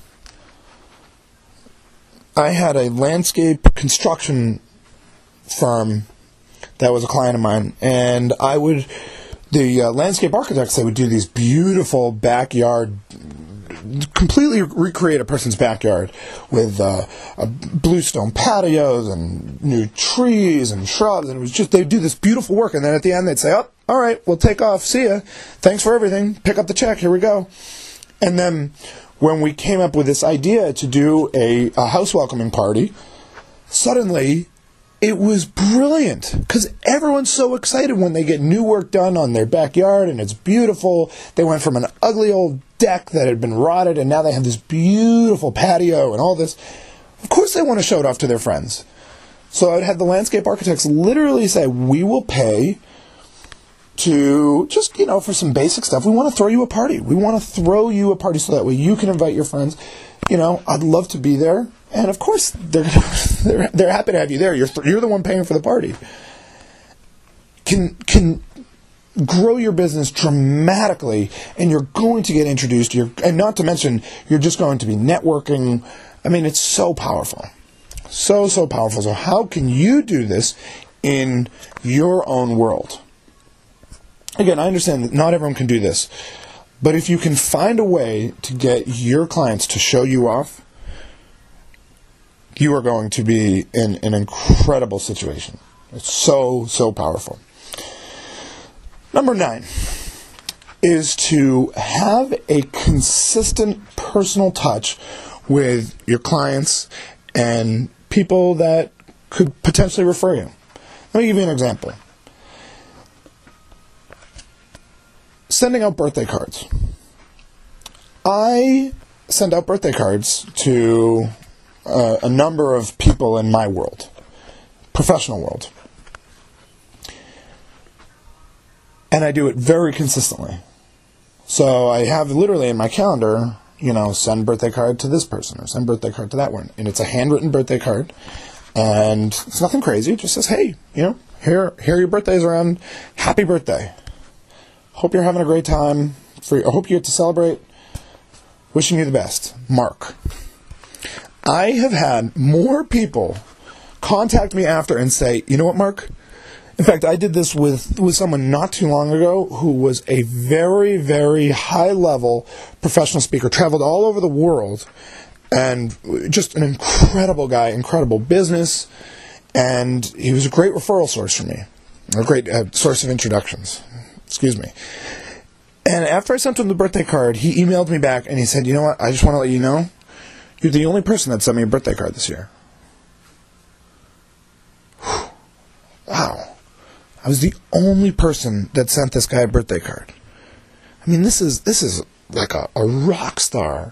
I had a landscape construction firm that was a client of mine, and I would, the uh, landscape architects, they would do these beautiful backyard, completely recreate a person's backyard with uh, a bluestone patios and new trees and shrubs, and it was just, they'd do this beautiful work, and then at the end they'd say, oh, all right, we'll take off, see ya, thanks for everything, pick up the check, here we go. And then when we came up with this idea to do a, a house welcoming party, suddenly it was brilliant, because everyone's so excited when they get new work done on their backyard and it's beautiful. They went from an ugly old deck that had been rotted, and now they have this beautiful patio and all this. Of course they want to show it off to their friends. So I had the landscape architects literally say, we will pay to just, you know, for some basic stuff. We want to throw you a party. We want to throw you a party so that way you can invite your friends. You know, I'd love to be there. And of course, they're they're, they're happy to have you there. You're you're the one paying for the party. Can can grow your business dramatically, and you're going to get introduced. You're, and not to mention, you're just going to be networking. I mean, it's so powerful, so so powerful. So how can you do this in your own world? Again, I understand that not everyone can do this, but if you can find a way to get your clients to show you off, you are going to be in an incredible situation. It's so, so powerful. Number nine is to have a consistent personal touch with your clients and people that could potentially refer you. Let me give you an example. Sending out birthday cards. I send out birthday cards to uh, a number of people in my world, professional world. And I do it very consistently. So I have literally in my calendar, you know, send birthday card to this person or send birthday card to that one. And it's a handwritten birthday card. And it's nothing crazy. It just says, hey, you know, here, here your birthday's around. Happy birthday. Hope you're having a great time. For, I hope you get to celebrate. Wishing you the best. Mark. I have had more people contact me after and say, you know what, Mark? In fact, I did this with, with someone not too long ago who was a very, very high-level professional speaker, traveled all over the world, and just an incredible guy, incredible business, and he was a great referral source for me, a great uh, source of introductions. Excuse me. And after I sent him the birthday card, he emailed me back and he said, you know what, I just want to let you know, you're the only person that sent me a birthday card this year. Whew. Wow. I was the only person that sent this guy a birthday card. I mean, this is this is like a, a rock star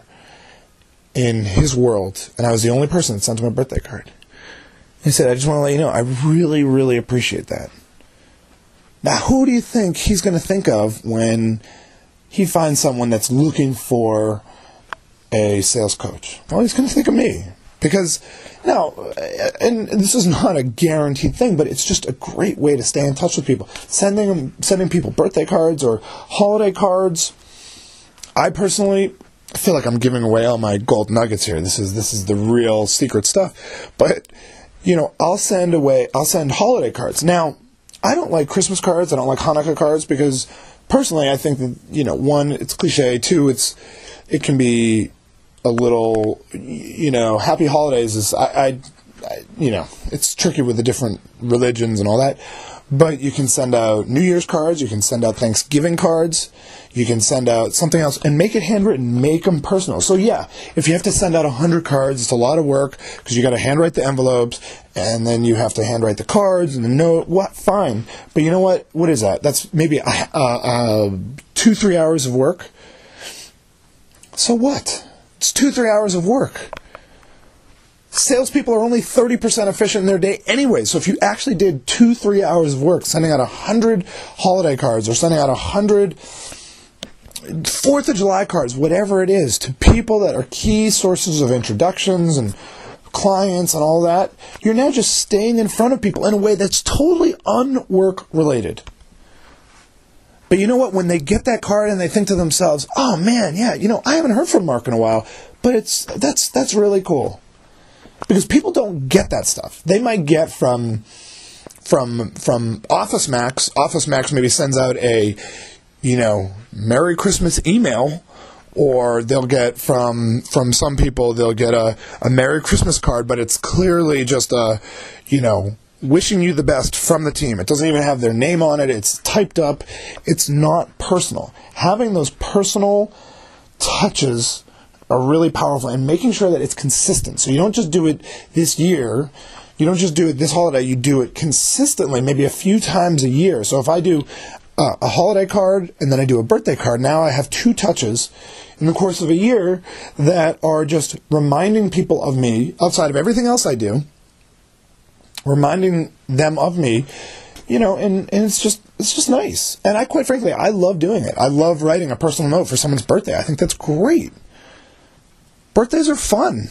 in his world, and I was the only person that sent him a birthday card. He said, I just want to let you know, I really, really appreciate that. Now, who do you think he's going to think of when he finds someone that's looking for a sales coach? Well, he's going to think of me. Because, now, and this is not a guaranteed thing, but it's just a great way to stay in touch with people. Sending them, sending people birthday cards or holiday cards. I personally feel like I'm giving away all my gold nuggets here. This is this is the real secret stuff. But, you know, I'll send away, I'll send holiday cards. Now, I don't like Christmas cards. I don't like Hanukkah cards because, personally, I think that, you know, one, it's cliche. Two, it's it can be a little, you know, happy holidays is, I, I, I, you know, it's tricky with the different religions and all that. But you can send out New Year's cards. You can send out Thanksgiving cards. You can send out something else and make it handwritten. Make them personal. So yeah, if you have to send out a hundred cards, it's a lot of work because you got to handwrite the envelopes and then you have to handwrite the cards and the note. What? Fine. But you know what? What is that? That's maybe uh, uh, two, three hours of work. So what? It's two, three hours of work. Salespeople are only thirty percent efficient in their day anyway. So if you actually did two, three hours of work, sending out a hundred holiday cards or sending out a hundred Fourth of July cards, whatever it is, to people that are key sources of introductions and clients and all that, you're now just staying in front of people in a way that's totally unwork related. But you know what? When they get that card and they think to themselves, oh man, yeah, you know, I haven't heard from Mark in a while, but it's that's that's really cool. Because people don't get that stuff. They might get from from from Office Max. Office Max maybe sends out a, you know, Merry Christmas email, or they'll get from from some people they'll get a, a Merry Christmas card, but it's clearly just a, you know, wishing you the best from the team. It doesn't even have their name on it. It's typed up. It's not personal. Having those personal touches are really powerful, and making sure that it's consistent. So you don't just do it this year. You don't just do it this holiday. You do it consistently, maybe a few times a year. So if I do uh, a holiday card and then I do a birthday card, now I have two touches in the course of a year that are just reminding people of me, outside of everything else I do, reminding them of me, you know, and, and it's just it's just nice. And I, quite frankly, I love doing it. I love writing a personal note for someone's birthday. I think that's great. Birthdays are fun.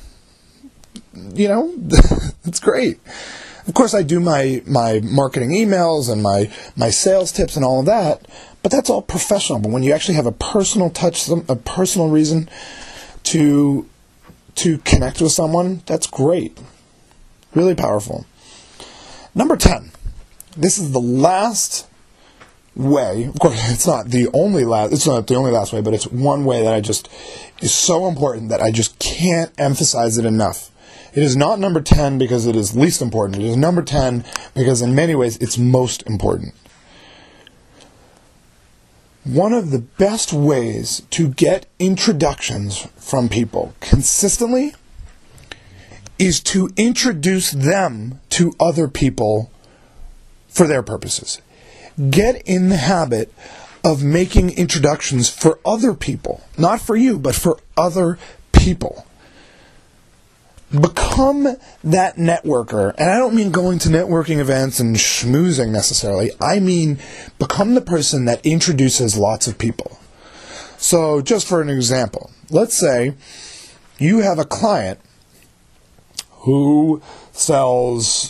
You know, it's great. Of course, I do my, my marketing emails and my, my sales tips and all of that, but that's all professional. But when you actually have a personal touch, a personal reason to to connect with someone, that's great. Really powerful. Number ten. This is the last way. Of course, it's not the only last. It's not the only last way, but it's one way that I just is so important that I just can't emphasize it enough. It is not number ten because it is least important. It is number ten because in many ways it's most important. One of the best ways to get introductions from people consistently is to introduce them to other people for their purposes. Get in the habit of making introductions for other people. Not for you, but for other people. Become that networker. And I don't mean going to networking events and schmoozing necessarily. I mean become the person that introduces lots of people. So just for an example, let's say you have a client who sells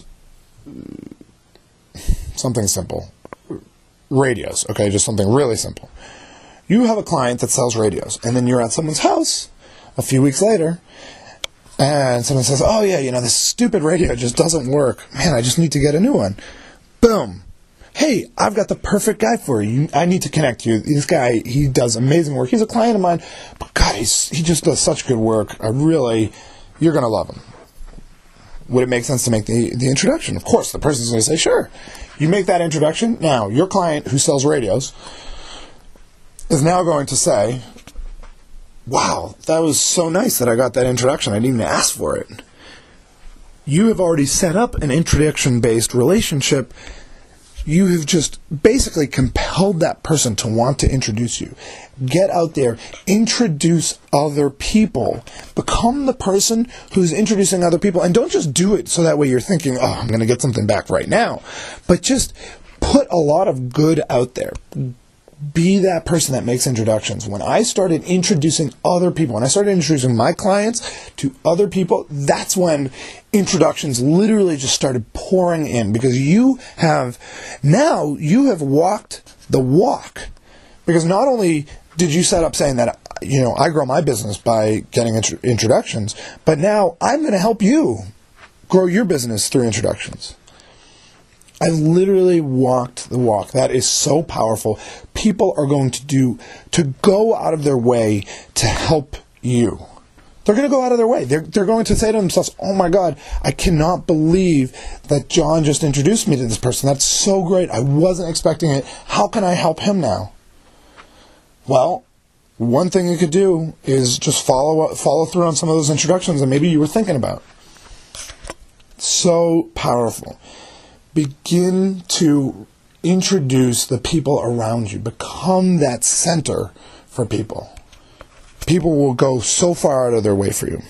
something simple, radios, okay, just something really simple. You have a client that sells radios, and then you're at someone's house a few weeks later, and someone says, oh yeah, you know, this stupid radio just doesn't work. Man, I just need to get a new one. Boom. Hey, I've got the perfect guy for you. I need to connect you. This guy, he does amazing work. He's a client of mine, but God, he's, he just does such good work. I really, you're going to love him. Would it make sense to make the, the introduction? Of course, the person's going to say, sure. You make that introduction. Now, your client who sells radios is now going to say, wow, that was so nice that I got that introduction. I didn't even ask for it. You have already set up an introduction-based relationship. You have just basically compelled that person to want to introduce you. Get out there, introduce other people. Become the person who's introducing other people. And don't just do it so that way you're thinking, oh, I'm going to get something back right now. But just put a lot of good out there. Be that person that makes introductions. When I started introducing other people, when I started introducing my clients to other people, that's when introductions literally just started pouring in, because you have, now you have walked the walk. Because not only did you set up saying that, you know, I grow my business by getting intro- introductions, but now I'm going to help you grow your business through introductions. I literally walked the walk. That is so powerful. People are going to do, to go out of their way to help you. They're going to go out of their way. They're, they're going to say to themselves, oh my God, I cannot believe that John just introduced me to this person. That's so great. I wasn't expecting it. How can I help him now? Well, one thing you could do is just follow follow through on some of those introductions that maybe you were thinking about. So powerful. Begin to introduce the people around you. Become that center for people. People will go so far out of their way for you.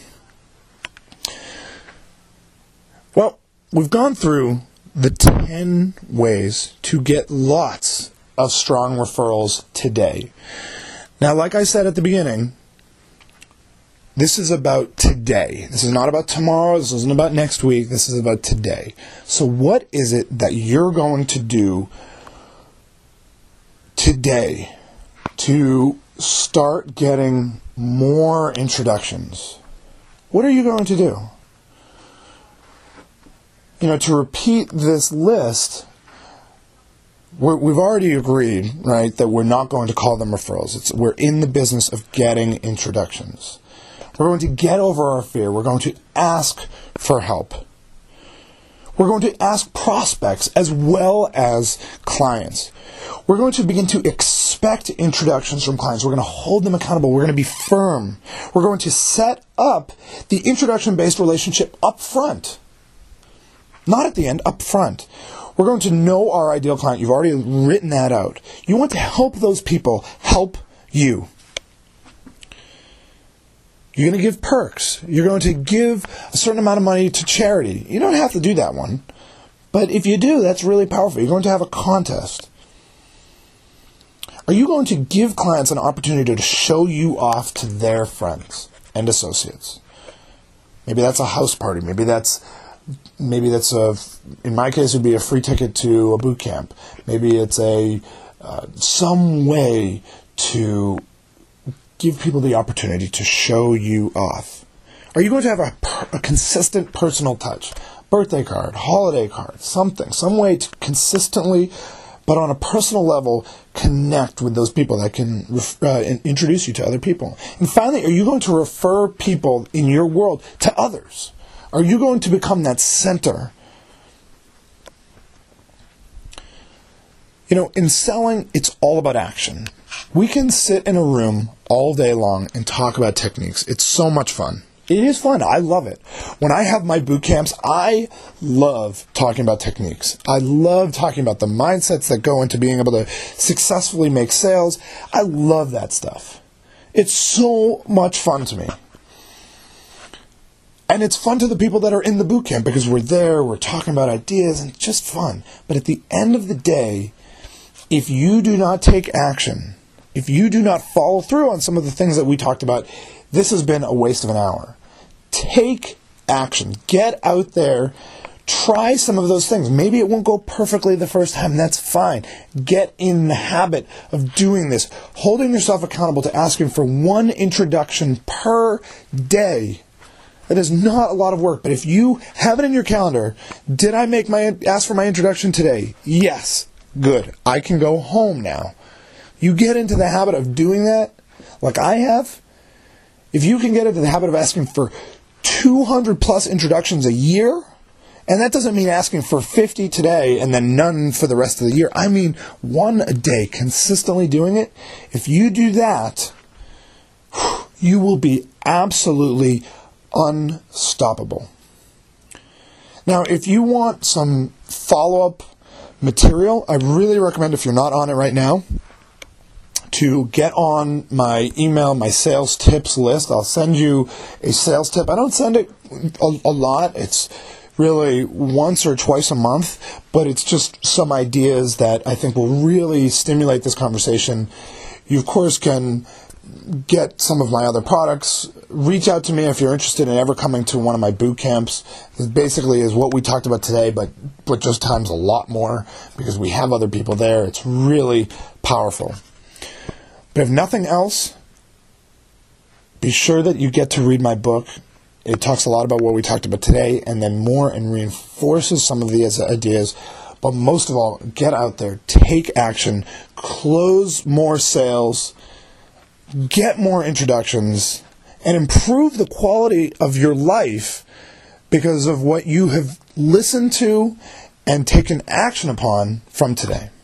Well, we've gone through the ten ways to get lots of strong referrals today. Now, like I said at the beginning, this is about today. This is not about tomorrow. This isn't about next week. This is about today. So what is it that you're going to do today to start getting more introductions? What are you going to do? You know, to repeat this list, we're, we've already agreed, right, that we're not going to call them referrals. It's, we're in the business of getting introductions. We're going to get over our fear. We're going to ask for help. We're going to ask prospects as well as clients. We're going to begin to expect introductions from clients. We're going to hold them accountable. We're going to be firm. We're going to set up the introduction-based relationship up front. Not at the end, up front. We're going to know our ideal client. You've already written that out. You want to help those people help you. You're going to give perks. You're going to give a certain amount of money to charity. You don't have to do that one. But if you do, that's really powerful. You're going to have a contest. Are you going to give clients an opportunity to show you off to their friends and associates? Maybe that's a house party. Maybe that's, maybe that's a, in my case, it would be a free ticket to a boot camp. Maybe it's a, uh, some way to give people the opportunity to show you off. Are you going to have a, a consistent personal touch? Birthday card, holiday card, something, some way to consistently, but on a personal level, connect with those people that can uh, introduce you to other people. And finally, are you going to refer people in your world to others? Are you going to become that center? You know, in selling, it's all about action. We can sit in a room all day long and talk about techniques. It's so much fun. It is fun. I love it. When I have my boot camps, I love talking about techniques. I love talking about the mindsets that go into being able to successfully make sales. I love that stuff. It's so much fun to me. And it's fun to the people that are in the boot camp because we're there, we're talking about ideas, and it's just fun. But at the end of the day, if you do not take action, if you do not follow through on some of the things that we talked about, this has been a waste of an hour. Take action. Get out there. Try some of those things. Maybe it won't go perfectly the first time. That's fine. Get in the habit of doing this. Holding yourself accountable to asking for one introduction per day. That is not a lot of work, but if you have it in your calendar, did I make my ask for my introduction today? Yes. Good. I can go home now. You get into the habit of doing that, like I have. If you can get into the habit of asking for two hundred plus introductions a year, and that doesn't mean asking for fifty today and then none for the rest of the year. I mean one a day, consistently doing it. If you do that, you will be absolutely unstoppable. Now, if you want some follow-up material, I really recommend, if you're not on it right now, to get on my email, my sales tips list. I'll send you a sales tip. I don't send it a, a lot. It's really once or twice a month, but it's just some ideas that I think will really stimulate this conversation. You, of course, can get some of my other products. Reach out to me if you're interested in ever coming to one of my boot camps. This basically is what we talked about today, but, but just times a lot more, because we have other people there. It's really powerful. But if nothing else, be sure that you get to read my book. It talks a lot about what we talked about today, and then more, and reinforces some of these ideas. But most of all, get out there, take action, close more sales, get more introductions, and improve the quality of your life because of what you have listened to and taken action upon from today.